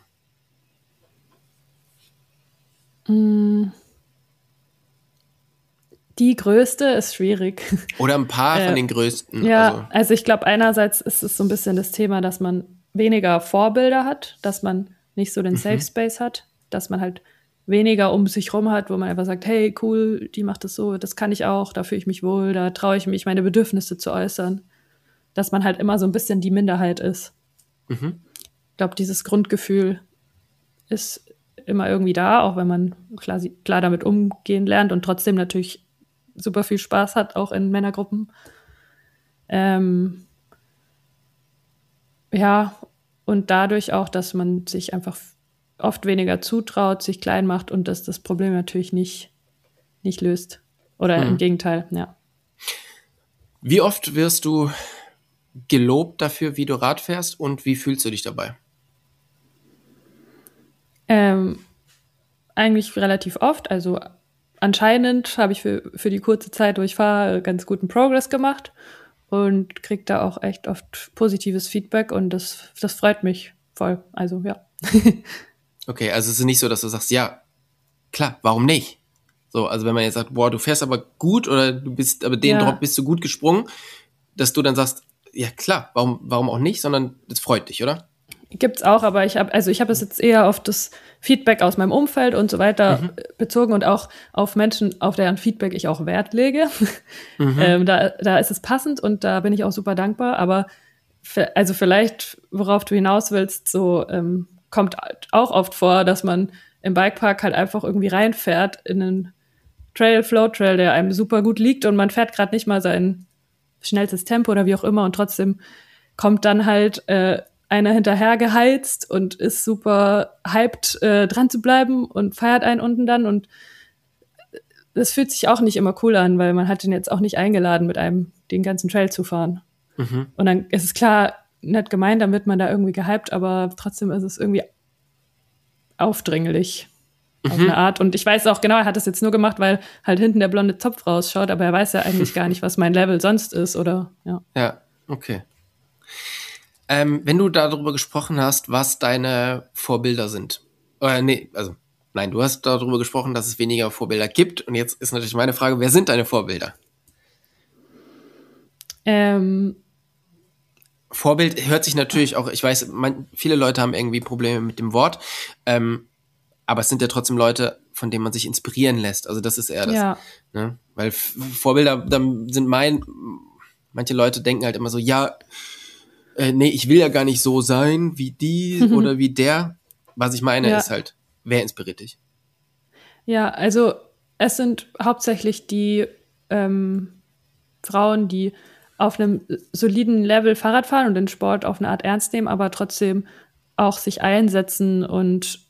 Die größte ist schwierig. Oder ein paar von den größten. Ja, also ich glaube, einerseits ist es so ein bisschen das Thema, dass man weniger Vorbilder hat, dass man nicht so den Safe Space hat, dass man halt weniger um sich rum hat, wo man einfach sagt, hey, cool, die macht das so, das kann ich auch, da fühle ich mich wohl, da traue ich mich, meine Bedürfnisse zu äußern. Dass man halt immer so ein bisschen die Minderheit ist. Ich glaube, dieses Grundgefühl ist immer irgendwie da, auch wenn man klar damit umgehen lernt und trotzdem natürlich super viel Spaß hat, auch in Männergruppen. Ja, und dadurch auch, dass man sich einfach oft weniger zutraut, sich klein macht und dass das Problem natürlich nicht nicht löst. Oder im Gegenteil, ja. Wie oft wirst du gelobt dafür, wie du Rad fährst und wie fühlst du dich dabei? Eigentlich relativ oft. Also anscheinend habe ich für die kurze Zeit, wo ich fahre, ganz guten Progress gemacht und kriege da auch echt oft positives Feedback und das freut mich voll. Also ja. Okay, also es ist nicht so, dass du sagst, ja, klar, warum nicht? So, also wenn man jetzt sagt, boah, du fährst aber gut oder du bist, aber den Drop bist du gut gesprungen, dass du dann sagst, ja klar, warum auch nicht, sondern das freut dich, oder? Gibt's auch, aber ich habe es jetzt eher auf das Feedback aus meinem Umfeld und so weiter bezogen und auch auf Menschen, auf deren Feedback ich auch Wert lege. Da ist es passend und da bin ich auch super dankbar, aber also vielleicht, worauf du hinaus willst, so kommt auch oft vor, dass man im Bikepark halt einfach irgendwie reinfährt in einen Flow-Trail, der einem super gut liegt und man fährt gerade nicht mal sein schnellstes Tempo oder wie auch immer und trotzdem kommt dann halt einer hinterher geheizt und ist super hyped, dran zu bleiben und feiert einen unten dann und das fühlt sich auch nicht immer cool an, weil man hat den jetzt auch nicht eingeladen, mit einem den ganzen Trail zu fahren. Und dann ist es klar, nett gemeint, dann wird man da irgendwie gehypt, aber trotzdem ist es irgendwie aufdringlich auf eine Art. Und ich weiß auch genau, er hat das jetzt nur gemacht, weil halt hinten der blonde Zopf rausschaut, aber er weiß ja eigentlich gar nicht, was mein Level sonst ist, oder? Ja. Ja, okay. Wenn du darüber gesprochen hast, was deine Vorbilder sind. Nein, du hast darüber gesprochen, dass es weniger Vorbilder gibt. Und jetzt ist natürlich meine Frage, wer sind deine Vorbilder? Vorbild hört sich natürlich auch, ich weiß, viele Leute haben irgendwie Probleme mit dem Wort, aber es sind ja trotzdem Leute, von denen man sich inspirieren lässt. Also das ist eher das. Ja. Ne? Weil Vorbilder, dann sind manche Leute denken halt immer so, ja, nee, ich will ja gar nicht so sein wie die oder wie der. Was ich meine ist halt, wer inspiriert dich? Ja, also es sind hauptsächlich die Frauen, die auf einem soliden Level Fahrrad fahren und den Sport auf eine Art ernst nehmen, aber trotzdem auch sich einsetzen und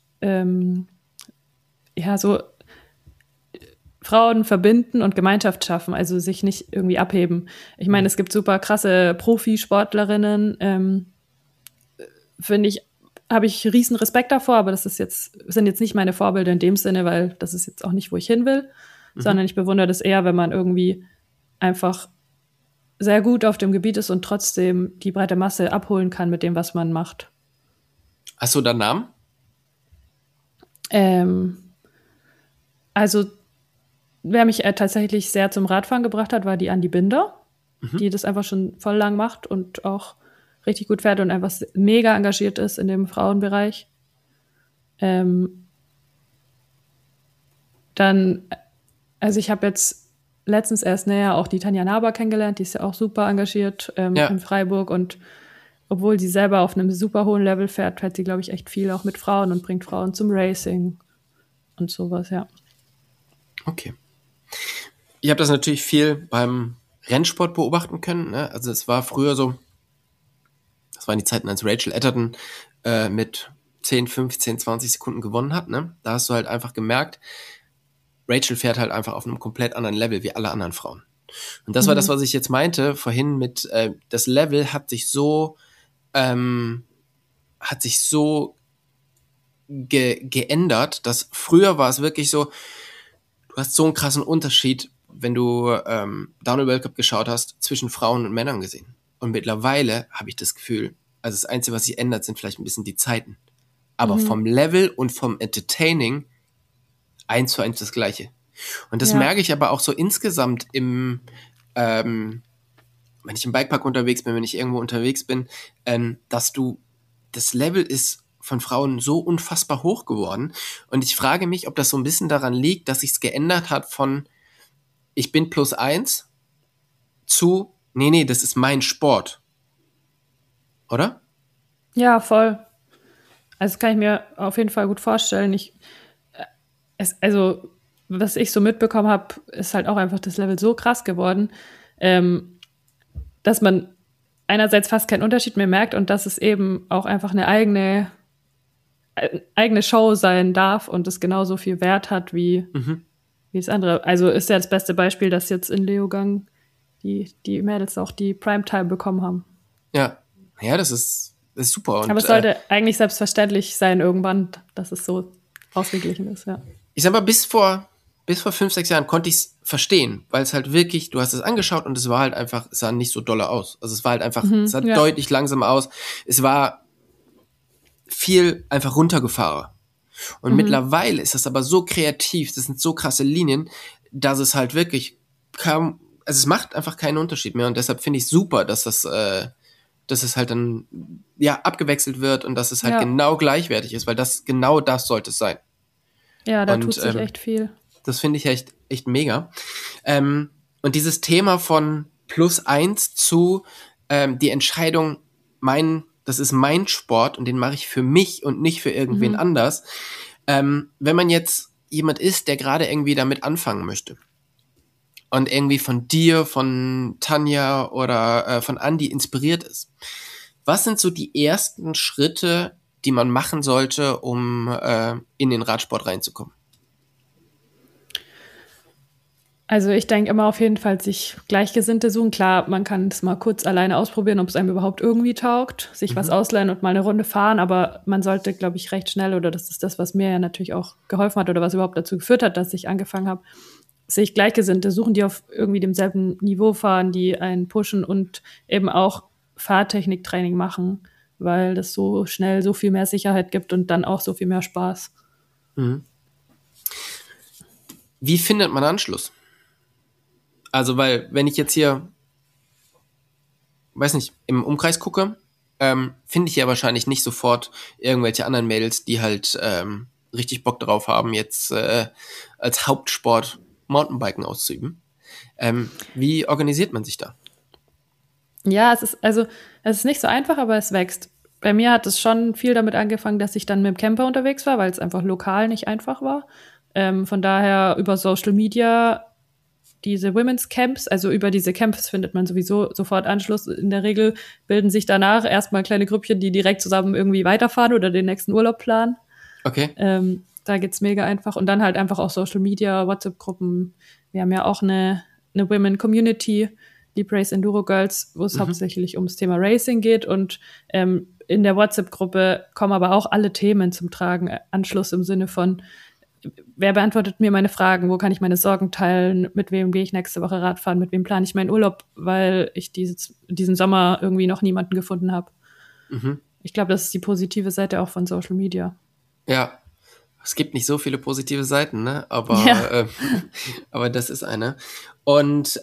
so Frauen verbinden und Gemeinschaft schaffen, also sich nicht irgendwie abheben. Ich meine, es gibt super krasse Profisportlerinnen, finde ich, habe ich riesen Respekt davor, aber sind jetzt nicht meine Vorbilder in dem Sinne, weil das ist jetzt auch nicht, wo ich hin will, sondern ich bewundere das eher, wenn man irgendwie einfach sehr gut auf dem Gebiet ist und trotzdem die breite Masse abholen kann mit dem, was man macht. Hast du da Namen? Also, wer mich tatsächlich sehr zum Radfahren gebracht hat, war die Andi Binder, die das einfach schon voll lang macht und auch richtig gut fährt und einfach mega engagiert ist in dem Frauenbereich. Ich habe jetzt letztens erst näher auch die Tanja Naber kennengelernt, die ist ja auch super engagiert in Freiburg und obwohl sie selber auf einem super hohen Level fährt, fährt sie, glaube ich, echt viel auch mit Frauen und bringt Frauen zum Racing und sowas, ja. Okay. Ich habe das natürlich viel beim Rennsport beobachten können. Ne? Also es war früher so, das waren die Zeiten, als Rachel Atherton mit 10, 15, 20 Sekunden gewonnen hat. Ne? Da hast du halt einfach gemerkt, Rachel fährt halt einfach auf einem komplett anderen Level wie alle anderen Frauen. Und das war das, was ich jetzt meinte vorhin mit, das Level hat sich so geändert, dass früher war es wirklich so, du hast so einen krassen Unterschied, wenn du Downhill World Cup geschaut hast, zwischen Frauen und Männern gesehen. Und mittlerweile habe ich das Gefühl, also das Einzige, was sich ändert, sind vielleicht ein bisschen die Zeiten. Aber vom Level und vom Entertaining 1:1 das Gleiche. Und das merke ich aber auch so insgesamt wenn ich im Bikepark unterwegs bin, wenn ich irgendwo unterwegs bin, dass das Level ist von Frauen so unfassbar hoch geworden. Und ich frage mich, ob das so ein bisschen daran liegt, dass sich's geändert hat von ich bin +1 zu nee, das ist mein Sport. Oder? Ja, voll. Also das kann ich mir auf jeden Fall gut vorstellen. Was ich so mitbekommen habe, ist halt auch einfach das Level so krass geworden, dass man einerseits fast keinen Unterschied mehr merkt und dass es eben auch einfach eine eigene Show sein darf und es genauso viel Wert hat wie wie das andere. Also ist ja das beste Beispiel, dass jetzt in Leogang die Mädels auch die Primetime bekommen haben. Ja, das ist super. Und, aber es sollte eigentlich selbstverständlich sein irgendwann, dass es so ausgeglichen ist, ja. Ich sag mal, bis vor 5, 6 Jahren konnte ich es verstehen, weil es halt wirklich, du hast es angeschaut und es war halt einfach, es sah nicht so dolle aus. Also es war halt einfach, es sah deutlich langsamer aus. Es war viel einfach runtergefahren. Und mittlerweile ist das aber so kreativ, das sind so krasse Linien, dass es halt wirklich also es macht einfach keinen Unterschied mehr und deshalb finde ich super, dass es halt dann abgewechselt wird und dass es halt genau gleichwertig ist, weil das sollte es sein. Ja, da tut sich echt viel. Das finde ich echt mega. Und dieses Thema von +1 zu die Entscheidung, das ist mein Sport und den mache ich für mich und nicht für irgendwen anders. Wenn man jetzt jemand ist, der gerade irgendwie damit anfangen möchte und irgendwie von dir, von Tanja oder von Andi inspiriert ist, was sind so die ersten Schritte, die man machen sollte, um in den Radsport reinzukommen? Also ich denke immer auf jeden Fall sich Gleichgesinnte suchen. Klar, man kann es mal kurz alleine ausprobieren, ob es einem überhaupt irgendwie taugt, sich was ausleihen und mal eine Runde fahren, aber man sollte, glaube ich, recht schnell, oder das ist das, was mir ja natürlich auch geholfen hat oder was überhaupt dazu geführt hat, dass ich angefangen habe, sich Gleichgesinnte suchen, die auf irgendwie demselben Niveau fahren, die einen pushen und eben auch Fahrtechniktraining machen, weil das so schnell so viel mehr Sicherheit gibt und dann auch so viel mehr Spaß. Wie findet man Anschluss? Also, weil, wenn ich jetzt hier, weiß nicht, im Umkreis gucke, finde ich ja wahrscheinlich nicht sofort irgendwelche anderen Mädels, die halt richtig Bock drauf haben, jetzt als Hauptsport Mountainbiken auszuüben. Wie organisiert man sich da? Ja, es ist nicht so einfach, aber es wächst. Bei mir hat es schon viel damit angefangen, dass ich dann mit dem Camper unterwegs war, weil es einfach lokal nicht einfach war. Von daher über Social Media diese Women's Camps, also über diese Camps findet man sowieso sofort Anschluss. In der Regel bilden sich danach erstmal kleine Grüppchen, die direkt zusammen irgendwie weiterfahren oder den nächsten Urlaub planen. Okay. Da geht's mega einfach. Und dann halt einfach auch Social Media, WhatsApp-Gruppen. Wir haben ja auch eine Women-Community, die Race Enduro Girls, wo es hauptsächlich ums Thema Racing geht. Und in der WhatsApp-Gruppe kommen aber auch alle Themen zum Tragen. Anschluss im Sinne von, wer beantwortet mir meine Fragen? Wo kann ich meine Sorgen teilen? Mit wem gehe ich nächste Woche Radfahren? Mit wem plane ich meinen Urlaub? Weil ich diesen Sommer irgendwie noch niemanden gefunden habe. Ich glaube, das ist die positive Seite auch von Social Media. Ja, es gibt nicht so viele positive Seiten, ne? Aber, aber das ist eine. Und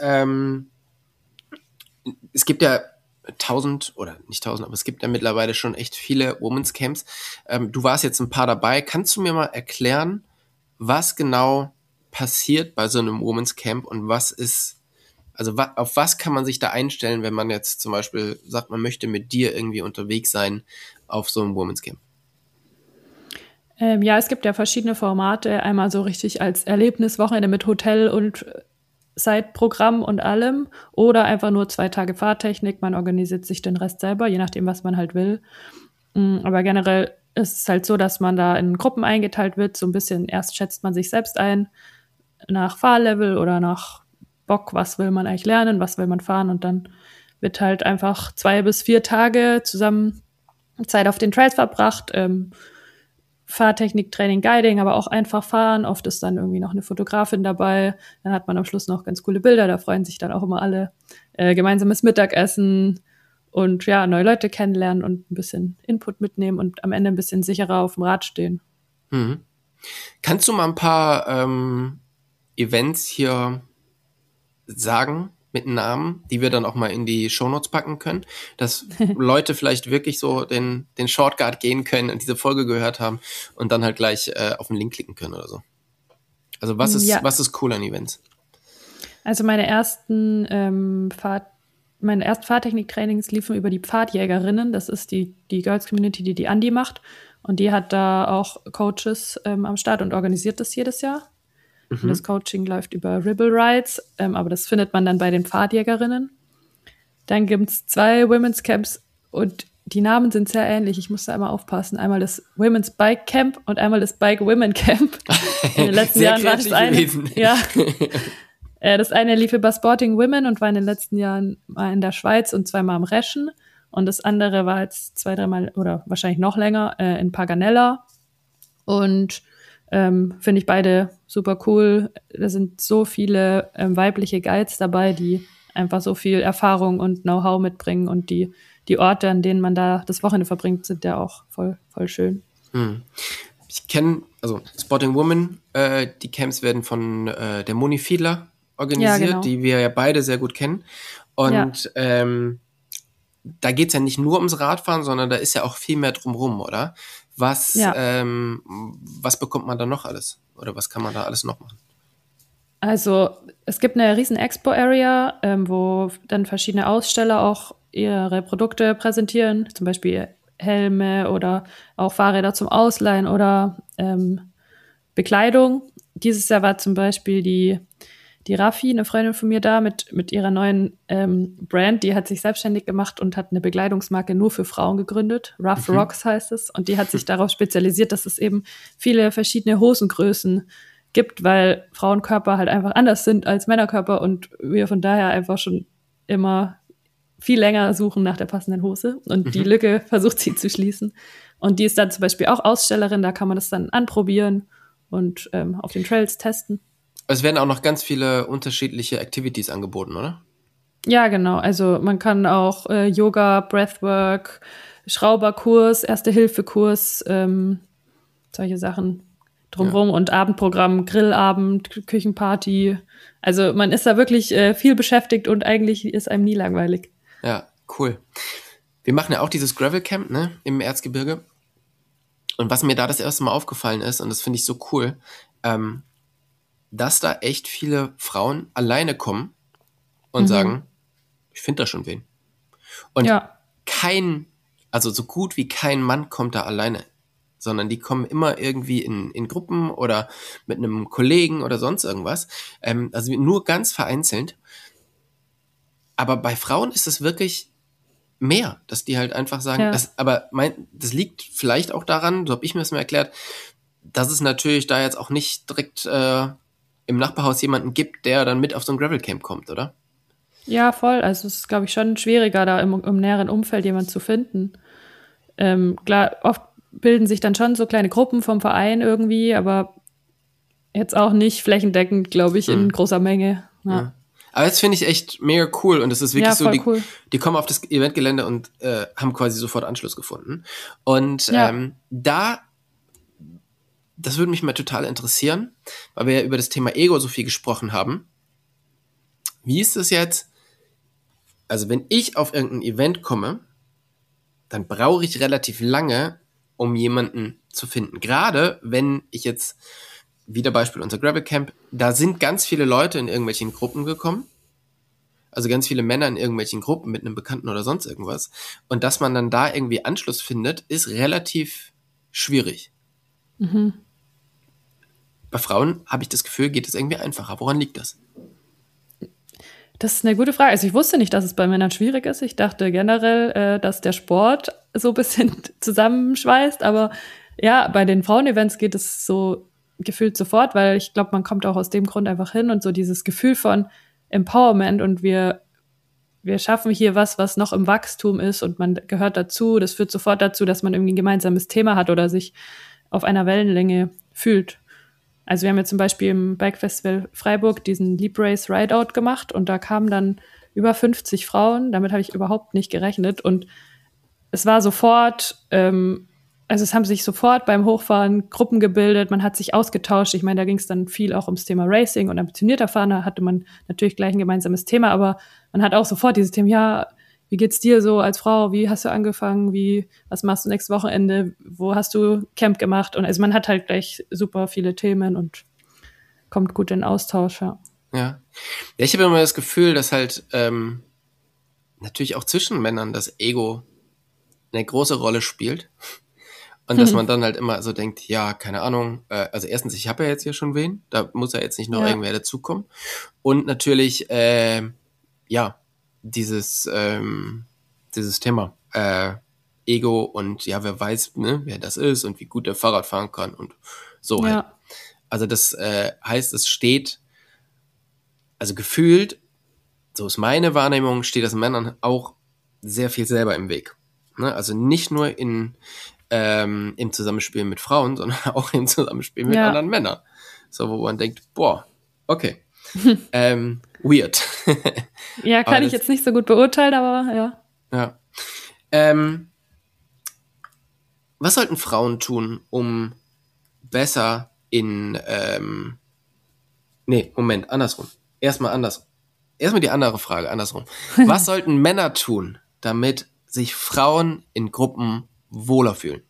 es gibt ja 1000 oder nicht 1000, aber es gibt ja mittlerweile schon echt viele Women's Camps. Du warst jetzt ein paar dabei. Kannst du mir mal erklären, was genau passiert bei so einem Women's Camp und auf was kann man sich da einstellen, wenn man jetzt zum Beispiel sagt, man möchte mit dir irgendwie unterwegs sein auf so einem Women's Camp? Ja, es gibt ja verschiedene Formate. Einmal so richtig als Erlebniswochenende mit Hotel und Zeitprogramm und allem oder einfach nur 2 Tage Fahrtechnik. Man organisiert sich den Rest selber, je nachdem, was man halt will. Aber generell ist es halt so, dass man da in Gruppen eingeteilt wird. So ein bisschen erst schätzt man sich selbst ein nach Fahrlevel oder nach Bock, was will man eigentlich lernen, was will man fahren. Und dann wird halt einfach 2 bis 4 Tage zusammen Zeit auf den Trails verbracht. Fahrtechnik, Training, Guiding, aber auch einfach fahren. Oft ist dann irgendwie noch eine Fotografin dabei. Dann hat man am Schluss noch ganz coole Bilder. Da freuen sich dann auch immer alle. Gemeinsames Mittagessen und ja, neue Leute kennenlernen und ein bisschen Input mitnehmen und am Ende ein bisschen sicherer auf dem Rad stehen. Kannst du mal ein paar Events hier sagen mit Namen, die wir dann auch mal in die Shownotes packen können, dass Leute vielleicht wirklich so den Shortcut gehen können und diese Folge gehört haben und dann halt gleich auf den Link klicken können oder so. Also was ist cool an Events? Also meine ersten Fahrtechnik-Trainings liefen über die Pfadjägerinnen. Das ist die Girls-Community, die Andi macht. Und die hat da auch Coaches am Start und organisiert das jedes Jahr. Und das Coaching läuft über Ribble Rides, aber das findet man dann bei den Pfadjägerinnen. Dann gibt es 2 Women's Camps und die Namen sind sehr ähnlich. Ich musste einmal aufpassen. Einmal das Women's Bike Camp und einmal das Bike Women Camp. In den letzten Jahren war das eine. Ja. Das eine lief über Sporting Women und war in den letzten Jahren mal in der Schweiz und zweimal am Reschen. Und das andere war jetzt 2-3 Mal oder wahrscheinlich noch länger in Paganella. Und finde ich beide super cool. Da sind so viele weibliche Guides dabei, die einfach so viel Erfahrung und Know-how mitbringen und die Orte, an denen man da das Wochenende verbringt, sind ja auch voll schön. Ich kenne, also Sporting Women, die Camps werden von der Moni Fiedler organisiert, ja, genau, die wir ja beide sehr gut kennen. Und da geht's ja nicht nur ums Radfahren, sondern da ist ja auch viel mehr drumrum, oder? Was bekommt man da noch alles? Oder was kann man da alles noch machen? Also es gibt eine riesen Expo-Area, wo dann verschiedene Aussteller auch ihre Produkte präsentieren, zum Beispiel Helme oder auch Fahrräder zum Ausleihen oder Bekleidung. Dieses Jahr war zum Beispiel die Raffi, eine Freundin von mir da, mit ihrer neuen Brand, die hat sich selbstständig gemacht und hat eine Bekleidungsmarke nur für Frauen gegründet. Rough Rocks heißt es. Und die hat sich darauf spezialisiert, dass es eben viele verschiedene Hosengrößen gibt, weil Frauenkörper halt einfach anders sind als Männerkörper und wir von daher einfach schon immer viel länger suchen nach der passenden Hose. Und die Lücke versucht sie zu schließen. Und die ist dann zum Beispiel auch Ausstellerin, da kann man das dann anprobieren und auf den Trails testen. Es werden auch noch ganz viele unterschiedliche Activities angeboten, oder? Ja, genau. Also man kann auch Yoga, Breathwork, Schrauberkurs, Erste-Hilfe-Kurs, solche Sachen drumherum und Abendprogramm, Grillabend, Küchenparty. Also man ist da wirklich viel beschäftigt und eigentlich ist einem nie langweilig. Ja, cool. Wir machen ja auch dieses Gravel Camp, ne, im Erzgebirge. Und was mir da das erste Mal aufgefallen ist, und das finde ich so cool, dass da echt viele Frauen alleine kommen und sagen, ich finde da schon wen. Und also so gut wie kein Mann kommt da alleine, sondern die kommen immer irgendwie in Gruppen oder mit einem Kollegen oder sonst irgendwas. Also nur ganz vereinzelt. Aber bei Frauen ist es wirklich mehr, dass die halt einfach sagen, das liegt vielleicht auch daran, so habe ich mir das mal erklärt, dass es natürlich da jetzt auch nicht direkt im Nachbarhaus jemanden gibt, der dann mit auf so ein Gravelcamp kommt, oder? Ja, voll. Also es ist, glaube ich, schon schwieriger, da im näheren Umfeld jemanden zu finden. Klar, oft bilden sich dann schon so kleine Gruppen vom Verein irgendwie, aber jetzt auch nicht flächendeckend, glaube ich, in großer Menge. Ja. Aber das finde ich echt mega cool und es ist wirklich so, cool. Die kommen auf das Eventgelände und haben quasi sofort Anschluss gefunden. Und das würde mich mal total interessieren, weil wir ja über das Thema Ego so viel gesprochen haben. Wie ist es jetzt? Also wenn ich auf irgendein Event komme, dann brauche ich relativ lange, um jemanden zu finden. Gerade wenn ich jetzt, wieder Beispiel unser Gravel Camp, da sind ganz viele Leute in irgendwelchen Gruppen gekommen. Also ganz viele Männer in irgendwelchen Gruppen mit einem Bekannten oder sonst irgendwas. Und dass man dann da irgendwie Anschluss findet, ist relativ schwierig. Bei Frauen habe ich das Gefühl, geht es irgendwie einfacher. Woran liegt das? Das ist eine gute Frage. Also ich wusste nicht, dass es bei Männern schwierig ist. Ich dachte generell, dass der Sport so ein bisschen zusammenschweißt. Aber ja, bei den Frauen-Events geht es so gefühlt sofort, weil ich glaube, man kommt auch aus dem Grund einfach hin und so dieses Gefühl von Empowerment und wir schaffen hier was noch im Wachstum ist und man gehört dazu. Das führt sofort dazu, dass man irgendwie ein gemeinsames Thema hat oder sich auf einer Wellenlänge fühlt. Also wir haben jetzt zum Beispiel im Bike Festival Freiburg diesen Leap Race Rideout gemacht und da kamen dann über 50 Frauen. Damit habe ich überhaupt nicht gerechnet und es war sofort, also es haben sich sofort beim Hochfahren Gruppen gebildet, man hat sich ausgetauscht. Ich meine, da ging es dann viel auch ums Thema Racing und ambitionierter Fahren, da hatte man natürlich gleich ein gemeinsames Thema, aber man hat auch sofort dieses Thema, ja, wie geht's dir so als Frau? Wie hast du angefangen? Was machst du nächstes Wochenende? Wo hast du Camp gemacht? Und also man hat halt gleich super viele Themen und kommt gut in Austausch, Ja, ich habe immer das Gefühl, dass halt natürlich auch zwischen Männern das Ego eine große Rolle spielt. Und dass man dann halt immer so denkt, ja, keine Ahnung, also erstens, ich habe ja jetzt hier schon wen, da muss ja jetzt nicht noch irgendwer dazukommen. Und natürlich, dieses Thema, Ego und ja, wer weiß, ne, wer das ist und wie gut der Fahrrad fahren kann und so halt. Ja. Also das heißt, es steht, also gefühlt, so ist meine Wahrnehmung, steht das Männern auch sehr viel selber im Weg. Ne? Also nicht nur im Zusammenspiel mit Frauen, sondern auch im Zusammenspiel mit anderen Männern. So, wo man denkt, boah, okay. Weird. Ja, kann ich jetzt nicht so gut beurteilen, aber ja. Ja. Was sollten Frauen tun, um besser andersrum. Erstmal die andere Frage, andersrum. Was sollten Männer tun, damit sich Frauen in Gruppen wohler fühlen?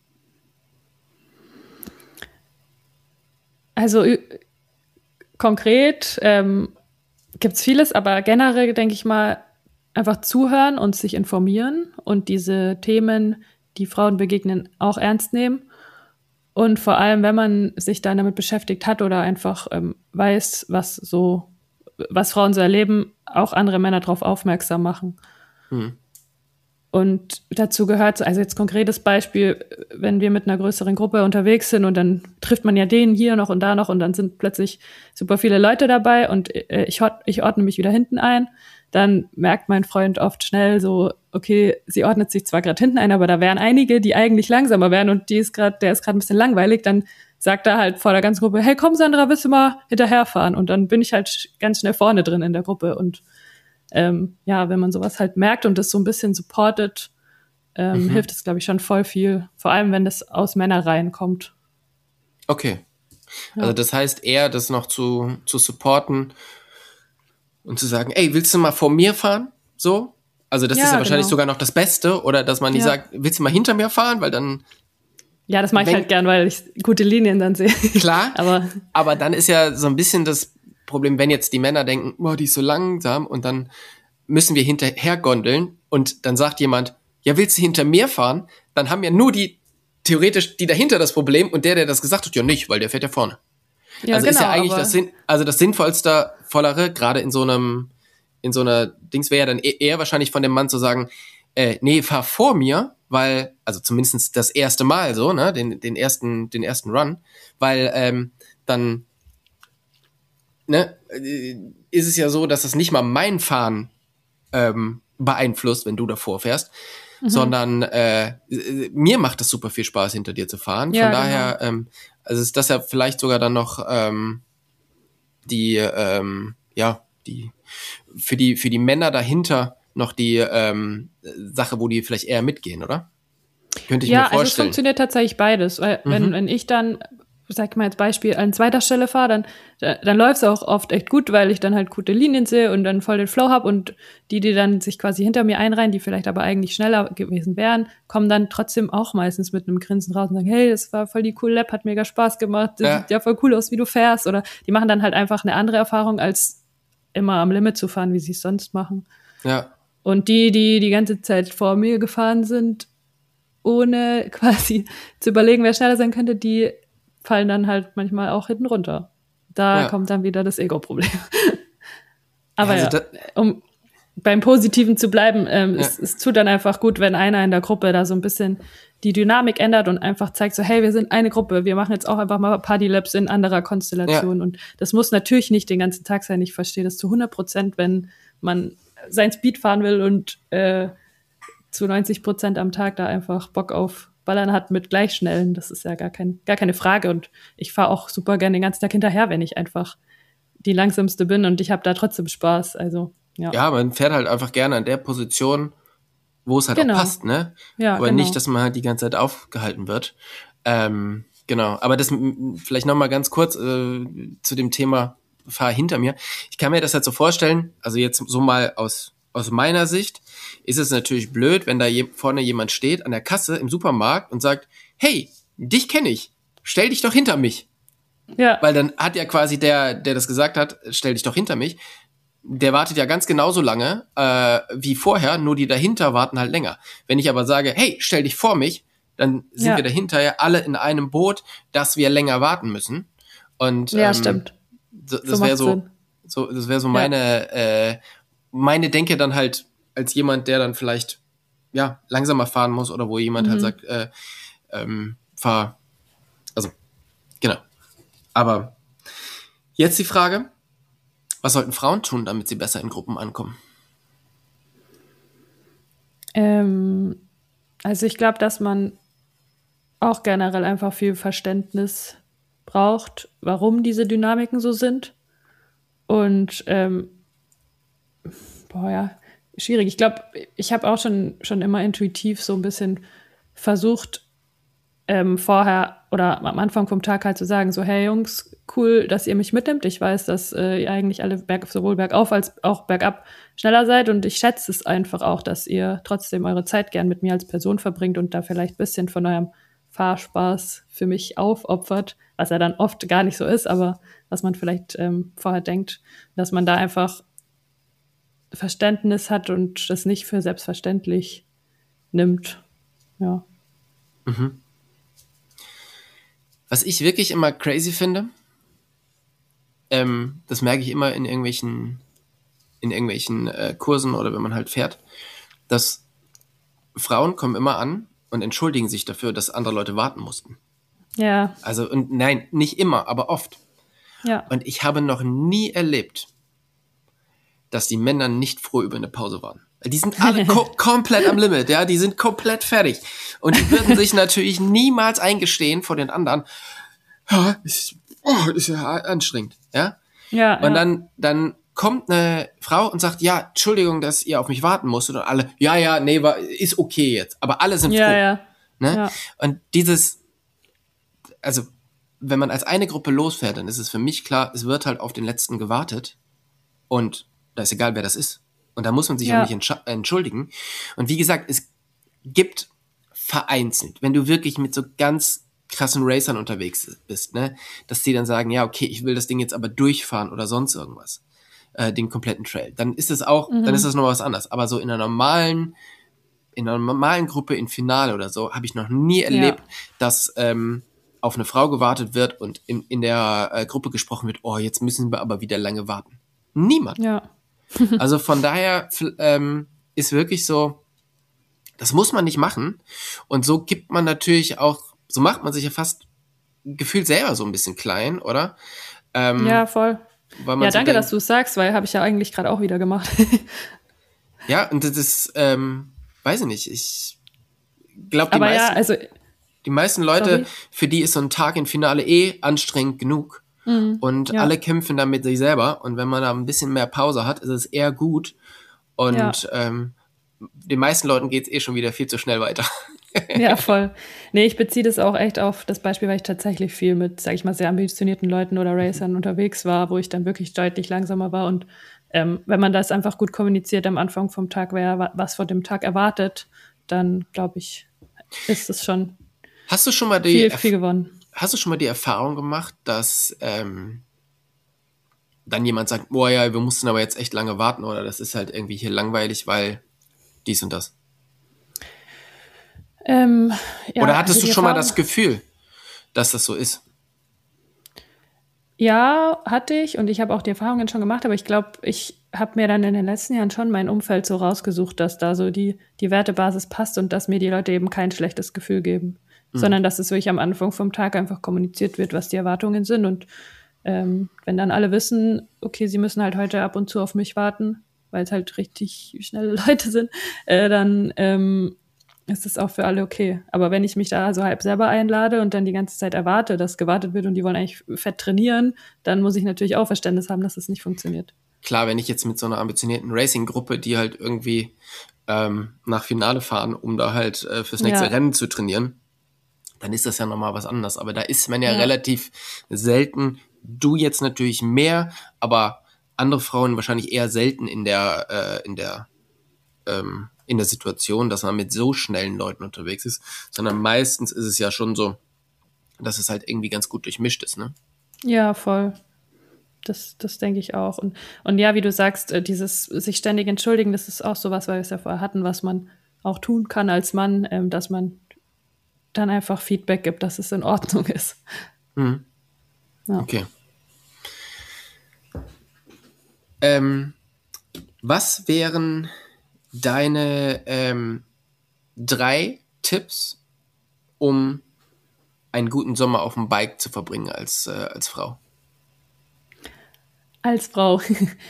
Also konkret gibt's vieles, aber generell denke ich mal, einfach zuhören und sich informieren und diese Themen, die Frauen begegnen, auch ernst nehmen. Und vor allem, wenn man sich dann damit beschäftigt hat oder einfach weiß, was Frauen so erleben, auch andere Männer darauf aufmerksam machen. Und dazu gehört, also jetzt konkretes Beispiel, wenn wir mit einer größeren Gruppe unterwegs sind und dann trifft man ja den hier noch und da noch und dann sind plötzlich super viele Leute dabei und ich ordne mich wieder hinten ein, dann merkt mein Freund oft schnell so, okay, sie ordnet sich zwar gerade hinten ein, aber da wären einige, die eigentlich langsamer wären und der ist gerade ein bisschen langweilig, dann sagt er halt vor der ganzen Gruppe, hey komm Sandra, willst du mal hinterherfahren? Und dann bin ich halt ganz schnell vorne drin in der Gruppe und wenn man sowas halt merkt und das so ein bisschen supportet, hilft es, glaube ich, schon voll viel. Vor allem, wenn das aus Männerreihen kommt. Okay. Ja. Also das heißt eher, das noch zu supporten und zu sagen, ey, willst du mal vor mir fahren? So? Also das ist ja wahrscheinlich sogar noch das Beste. Oder dass man nicht sagt, willst du mal hinter mir fahren? Weil dann... Ja, das mache ich halt gern, weil ich gute Linien dann sehe. Klar, aber dann ist ja so ein bisschen das Problem, wenn jetzt die Männer denken, boah, die ist so langsam und dann müssen wir hinterher gondeln und dann sagt jemand, ja, willst du hinter mir fahren? Dann haben ja nur die dahinter das Problem und der das gesagt hat, ja nicht, weil der fährt ja vorne. Ja, also ist ja eigentlich das Sinnvollere, gerade in so einer Dings wäre ja dann eher wahrscheinlich von dem Mann zu sagen, nee, fahr vor mir, weil, also zumindest das erste Mal so, ne, den ersten Run, weil dann ist es ja so, dass es nicht mal mein Fahren beeinflusst, wenn du davor fährst, sondern mir macht es super viel Spaß, hinter dir zu fahren. Ja, von daher, also ist das ja vielleicht sogar dann noch die für die Männer dahinter noch die Sache, wo die vielleicht eher mitgehen, oder? Könnte ich mir vorstellen. Ja, also es funktioniert tatsächlich beides, weil wenn ich dann, sag mal als Beispiel, an zweiter Stelle fahre, dann läuft es auch oft echt gut, weil ich dann halt gute Linien sehe und dann voll den Flow habe und die dann sich quasi hinter mir einreihen, die vielleicht aber eigentlich schneller gewesen wären, kommen dann trotzdem auch meistens mit einem Grinsen raus und sagen, hey, das war voll die coole Lap, hat mega Spaß gemacht, das sieht ja voll cool aus, wie du fährst, oder die machen dann halt einfach eine andere Erfahrung, als immer am Limit zu fahren, wie sie es sonst machen. Ja. Und die ganze Zeit vor mir gefahren sind, ohne quasi zu überlegen, wer schneller sein könnte, die fallen dann halt manchmal auch hinten runter. Da kommt dann wieder das Ego-Problem. Aber um beim Positiven zu bleiben, es tut dann einfach gut, wenn einer in der Gruppe da so ein bisschen die Dynamik ändert und einfach zeigt so, hey, wir sind eine Gruppe, wir machen jetzt auch einfach mal Party-Laps in anderer Konstellation. Und das muss natürlich nicht den ganzen Tag sein. Ich verstehe das zu 100%, wenn man sein Speed fahren will und zu 90% am Tag da einfach Bock auf Ballern hat mit Gleichschnellen. Das ist ja gar keine Frage. Und ich fahre auch super gerne den ganzen Tag hinterher, wenn ich einfach die langsamste bin und ich habe da trotzdem Spaß. Also, ja. Ja, man fährt halt einfach gerne an der Position, wo es halt auch passt, ne? Ja, aber nicht, dass man halt die ganze Zeit aufgehalten wird. Genau, aber das vielleicht nochmal ganz kurz zu dem Thema fahr hinter mir. Ich kann mir das halt so vorstellen, also jetzt so mal aus meiner Sicht, ist es natürlich blöd, wenn da vorne jemand steht an der Kasse im Supermarkt und sagt, hey, dich kenne ich, stell dich doch hinter mich. Ja. Weil dann hat ja quasi der das gesagt hat, stell dich doch hinter mich, der wartet ja ganz genauso lange wie vorher, nur die dahinter warten halt länger. Wenn ich aber sage, hey, stell dich vor mich, dann sind wir dahinter ja alle in einem Boot, dass wir länger warten müssen. Und stimmt. Das wäre so meine Denke dann halt als jemand, der dann vielleicht langsamer fahren muss oder wo jemand halt sagt, fahr. Also, genau. Aber jetzt die Frage, was sollten Frauen tun, damit sie besser in Gruppen ankommen? Also ich glaube, dass man auch generell einfach viel Verständnis braucht, warum diese Dynamiken so sind. Und schwierig. Ich glaube, ich habe auch schon immer intuitiv so ein bisschen versucht, vorher oder am Anfang vom Tag halt zu sagen, so, hey Jungs, cool, dass ihr mich mitnimmt. Ich weiß, dass ihr eigentlich alle sowohl bergauf als auch bergab schneller seid und ich schätze es einfach auch, dass ihr trotzdem eure Zeit gern mit mir als Person verbringt und da vielleicht ein bisschen von eurem Fahrspaß für mich aufopfert, was ja dann oft gar nicht so ist, aber was man vielleicht vorher denkt, dass man da einfach Verständnis hat und das nicht für selbstverständlich nimmt. Ja. Was ich wirklich immer crazy finde, das merke ich immer in irgendwelchen Kursen oder wenn man halt fährt, dass Frauen kommen immer an und entschuldigen sich dafür, dass andere Leute warten mussten. Ja. Also, und nein, nicht immer, aber oft. Ja. Und ich habe noch nie erlebt, dass die Männer nicht froh über eine Pause waren. Die sind alle komplett am Limit, ja, die sind komplett fertig. Und die würden sich natürlich niemals eingestehen vor den anderen, ist ja anstrengend, ja. Ja. Und dann kommt eine Frau und sagt, ja, Entschuldigung, dass ihr auf mich warten musstet. Und alle, nee, ist okay jetzt. Aber alle sind froh. Ja. Ne? Ja. Und also, wenn man als eine Gruppe losfährt, dann ist es für mich klar, es wird halt auf den Letzten gewartet. Und da ist egal, wer das ist. Und da muss man sich auch nicht entschuldigen. Und wie gesagt, es gibt vereinzelt, wenn du wirklich mit so ganz krassen Racern unterwegs bist, ne, dass die dann sagen, ja, okay, ich will das Ding jetzt aber durchfahren oder sonst irgendwas, den kompletten Trail. Dann ist es auch, dann ist das noch was anderes. Aber so in einer normalen Gruppe in Finale oder so, habe ich noch nie erlebt, dass auf eine Frau gewartet wird und in der Gruppe gesprochen wird, oh, jetzt müssen wir aber wieder lange warten. Niemand. Ja. Also von daher ist wirklich so, das muss man nicht machen. Und so gibt man natürlich auch, so macht man sich ja fast gefühlt selber so ein bisschen klein, oder? Ja, voll. Weil man Ja, so danke, denkt, dass du es sagst, weil habe ich ja eigentlich gerade auch wieder gemacht. ja, und das ist, weiß ich nicht, ich glaube, Aber ja, also die meisten Leute, sorry. für die ist so ein Tag im Finale anstrengend genug. Und ja. alle kämpfen dann mit sich selber. Und wenn man da ein bisschen mehr Pause hat, ist es eher gut. Und den meisten Leuten geht es schon wieder viel zu schnell weiter. Ja, voll. Nee, ich beziehe das auch echt auf das Beispiel, weil ich tatsächlich viel mit, sag ich mal, sehr ambitionierten Leuten oder Racern unterwegs war, wo ich dann wirklich deutlich langsamer war. Und wenn man das einfach gut kommuniziert am Anfang vom Tag, wer was vor dem Tag erwartet, dann glaube ich, ist es schon Hast du schon mal viel gewonnen. Hast du schon mal die Erfahrung gemacht, dass dann jemand sagt, boah ja, wir mussten aber jetzt echt lange warten oder das ist halt irgendwie hier langweilig, weil dies und das? Oder hattest du schon mal das Gefühl, dass das so ist? Ja, hatte ich und ich habe auch die Erfahrungen schon gemacht, aber ich glaube, ich habe mir dann in den letzten Jahren schon mein Umfeld so rausgesucht, dass da so die Wertebasis passt und dass mir die Leute eben kein schlechtes Gefühl geben, sondern dass es wirklich am Anfang vom Tag einfach kommuniziert wird, was die Erwartungen sind und wenn dann alle wissen, okay, sie müssen halt heute ab und zu auf mich warten, weil es halt richtig schnelle Leute sind, dann ist es auch für alle okay. Aber wenn ich mich da so halb selber einlade und dann die ganze Zeit erwarte, dass gewartet wird und die wollen eigentlich fett trainieren, dann muss ich natürlich auch Verständnis haben, dass es nicht funktioniert. Klar, wenn ich jetzt mit so einer ambitionierten Racing-Gruppe, die halt irgendwie nach Finale fahren, um da halt fürs nächste Rennen zu trainieren, dann ist das ja nochmal was anderes. Aber da ist man ja relativ selten. Du jetzt natürlich mehr, aber andere Frauen wahrscheinlich eher selten in der Situation, dass man mit so schnellen Leuten unterwegs ist, sondern meistens ist es ja schon so, dass es halt irgendwie ganz gut durchmischt ist, ne? Ja, voll. Das denke ich auch. Und ja, wie du sagst, dieses sich ständig entschuldigen, das ist auch sowas, weil wir es ja vorher hatten, was man auch tun kann als Mann, dass man dann einfach Feedback gibt, dass es in Ordnung ist. Mhm. Ja. Okay. Was wären deine 3 Tipps, um einen guten Sommer auf dem Bike zu verbringen als Frau. Als Frau.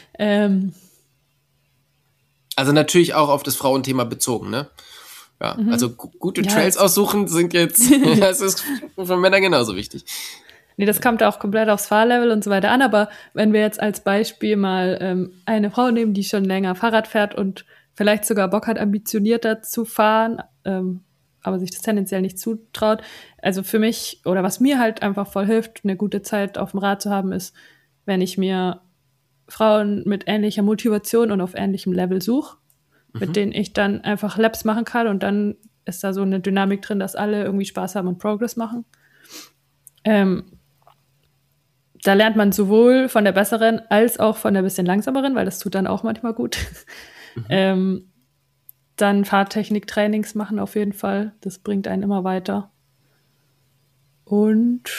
Also natürlich auch auf das Frauenthema bezogen, ne? Ja, also gute Trails aussuchen sind jetzt, das ist für Männer genauso wichtig. Nee, das kommt auch komplett aufs Fahrlevel und so weiter an, aber wenn wir jetzt als Beispiel mal eine Frau nehmen, die schon länger Fahrrad fährt und vielleicht sogar Bock hat, ambitionierter zu fahren, aber sich das tendenziell nicht zutraut. Also für mich, oder was mir halt einfach voll hilft, eine gute Zeit auf dem Rad zu haben, ist, wenn ich mir Frauen mit ähnlicher Motivation und auf ähnlichem Level suche, mit denen ich dann einfach Laps machen kann und dann ist da so eine Dynamik drin, dass alle irgendwie Spaß haben und Progress machen. Da lernt man sowohl von der Besseren als auch von der bisschen Langsameren, weil das tut dann auch manchmal gut. Dann Fahrtechnik-Trainings machen auf jeden Fall. Das bringt einen immer weiter. Und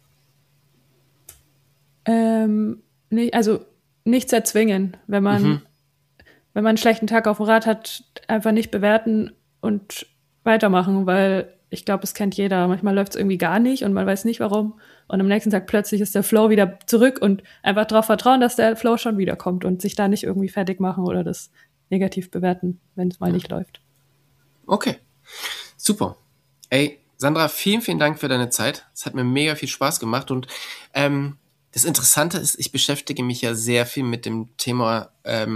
nichts erzwingen. Wenn man einen schlechten Tag auf dem Rad hat, einfach nicht bewerten und weitermachen, weil ich glaube, es kennt jeder. Manchmal läuft es irgendwie gar nicht und man weiß nicht warum. Und am nächsten Tag plötzlich ist der Flow wieder zurück und einfach darauf vertrauen, dass der Flow schon wiederkommt und sich da nicht irgendwie fertig machen oder das negativ bewerten, wenn es mal nicht läuft. Okay, super. Ey, Sandra, vielen, vielen Dank für deine Zeit. Es hat mir mega viel Spaß gemacht und das Interessante ist, ich beschäftige mich ja sehr viel mit dem Thema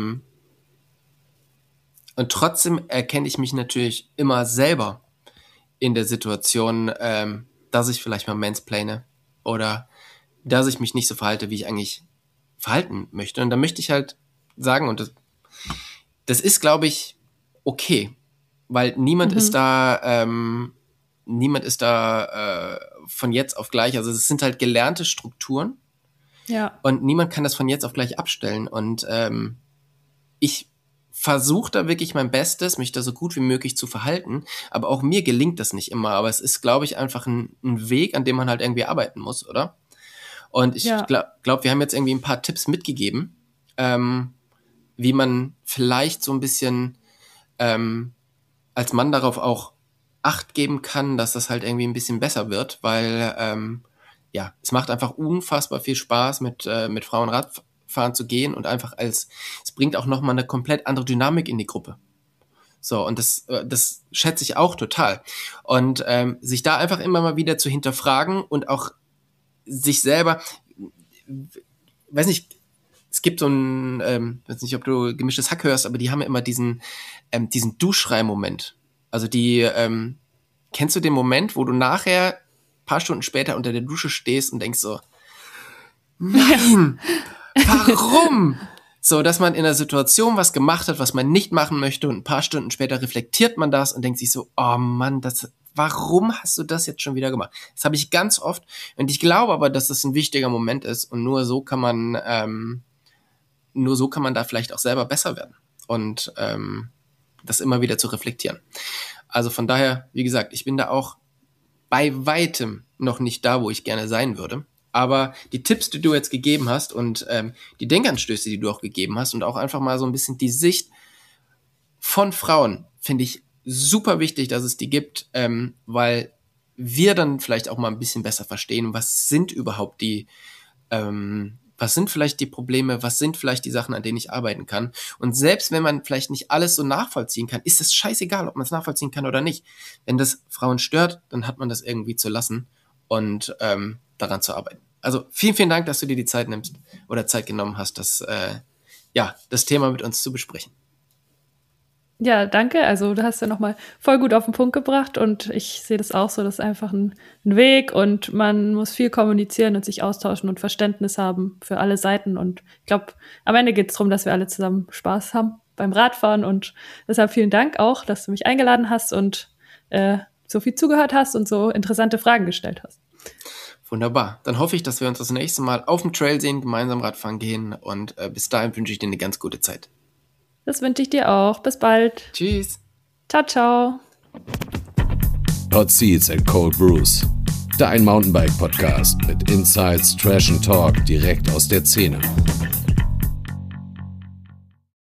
und trotzdem erkenne ich mich natürlich immer selber in der Situation, dass ich vielleicht mal mansplaine oder dass ich mich nicht so verhalte, wie ich eigentlich verhalten möchte. Und da möchte ich halt sagen, und das ist, glaube ich, okay, weil niemand ist da von jetzt auf gleich. Also es sind halt gelernte Strukturen. Ja. Und niemand kann das von jetzt auf gleich abstellen. Und ich versuche da wirklich mein Bestes, mich da so gut wie möglich zu verhalten. Aber auch mir gelingt das nicht immer. Aber es ist, glaube ich, einfach ein Weg, an dem man halt irgendwie arbeiten muss, oder? Und ich glaube, wir haben jetzt irgendwie ein paar Tipps mitgegeben, wie man vielleicht so ein bisschen als Mann darauf auch Acht geben kann, dass das halt irgendwie ein bisschen besser wird, weil es macht einfach unfassbar viel Spaß, mit Frauen Radfahren zu gehen und einfach es bringt auch nochmal eine komplett andere Dynamik in die Gruppe. So, und das schätze ich auch total. Und sich da einfach immer mal wieder zu hinterfragen und auch sich selber, weiß nicht, es gibt so ein, weiß nicht, ob du Gemischtes Hack hörst, aber die haben ja immer diesen Duschschrei-Moment. Also kennst du den Moment, wo du nachher ein paar Stunden später unter der Dusche stehst und denkst so, nein, warum? So, dass man in einer Situation was gemacht hat, was man nicht machen möchte und ein paar Stunden später reflektiert man das und denkt sich so, oh Mann, warum hast du das jetzt schon wieder gemacht? Das habe ich ganz oft und ich glaube aber, dass das ein wichtiger Moment ist und nur so kann man da vielleicht auch selber besser werden und das immer wieder zu reflektieren. Also von daher, wie gesagt, ich bin da auch bei weitem noch nicht da, wo ich gerne sein würde. Aber die Tipps, die du jetzt gegeben hast und die Denkanstöße, die du auch gegeben hast und auch einfach mal so ein bisschen die Sicht von Frauen, finde ich super wichtig, dass es die gibt, weil wir dann vielleicht auch mal ein bisschen besser verstehen, was sind überhaupt was sind vielleicht die Probleme, was sind vielleicht die Sachen, an denen ich arbeiten kann. Und selbst wenn man vielleicht nicht alles so nachvollziehen kann, ist es scheißegal, ob man es nachvollziehen kann oder nicht. Wenn das Frauen stört, dann hat man das irgendwie zu lassen und daran zu arbeiten. Also vielen, vielen Dank, dass du dir die Zeit nimmst oder Zeit genommen hast, das Thema mit uns zu besprechen. Ja, danke. Also du hast ja nochmal voll gut auf den Punkt gebracht und ich sehe das auch so, das ist einfach ein Weg und man muss viel kommunizieren und sich austauschen und Verständnis haben für alle Seiten und ich glaube, am Ende geht es darum, dass wir alle zusammen Spaß haben beim Radfahren und deshalb vielen Dank auch, dass du mich eingeladen hast und so viel zugehört hast und so interessante Fragen gestellt hast. Wunderbar. Dann hoffe ich, dass wir uns das nächste Mal auf dem Trail sehen, gemeinsam Radfahren gehen und bis dahin wünsche ich dir eine ganz gute Zeit. Das wünsche ich dir auch. Bis bald. Tschüss. Ciao, ciao. Hot Seats and Cold Brews. Dein Mountainbike-Podcast mit Insights, Trash and Talk direkt aus der Szene.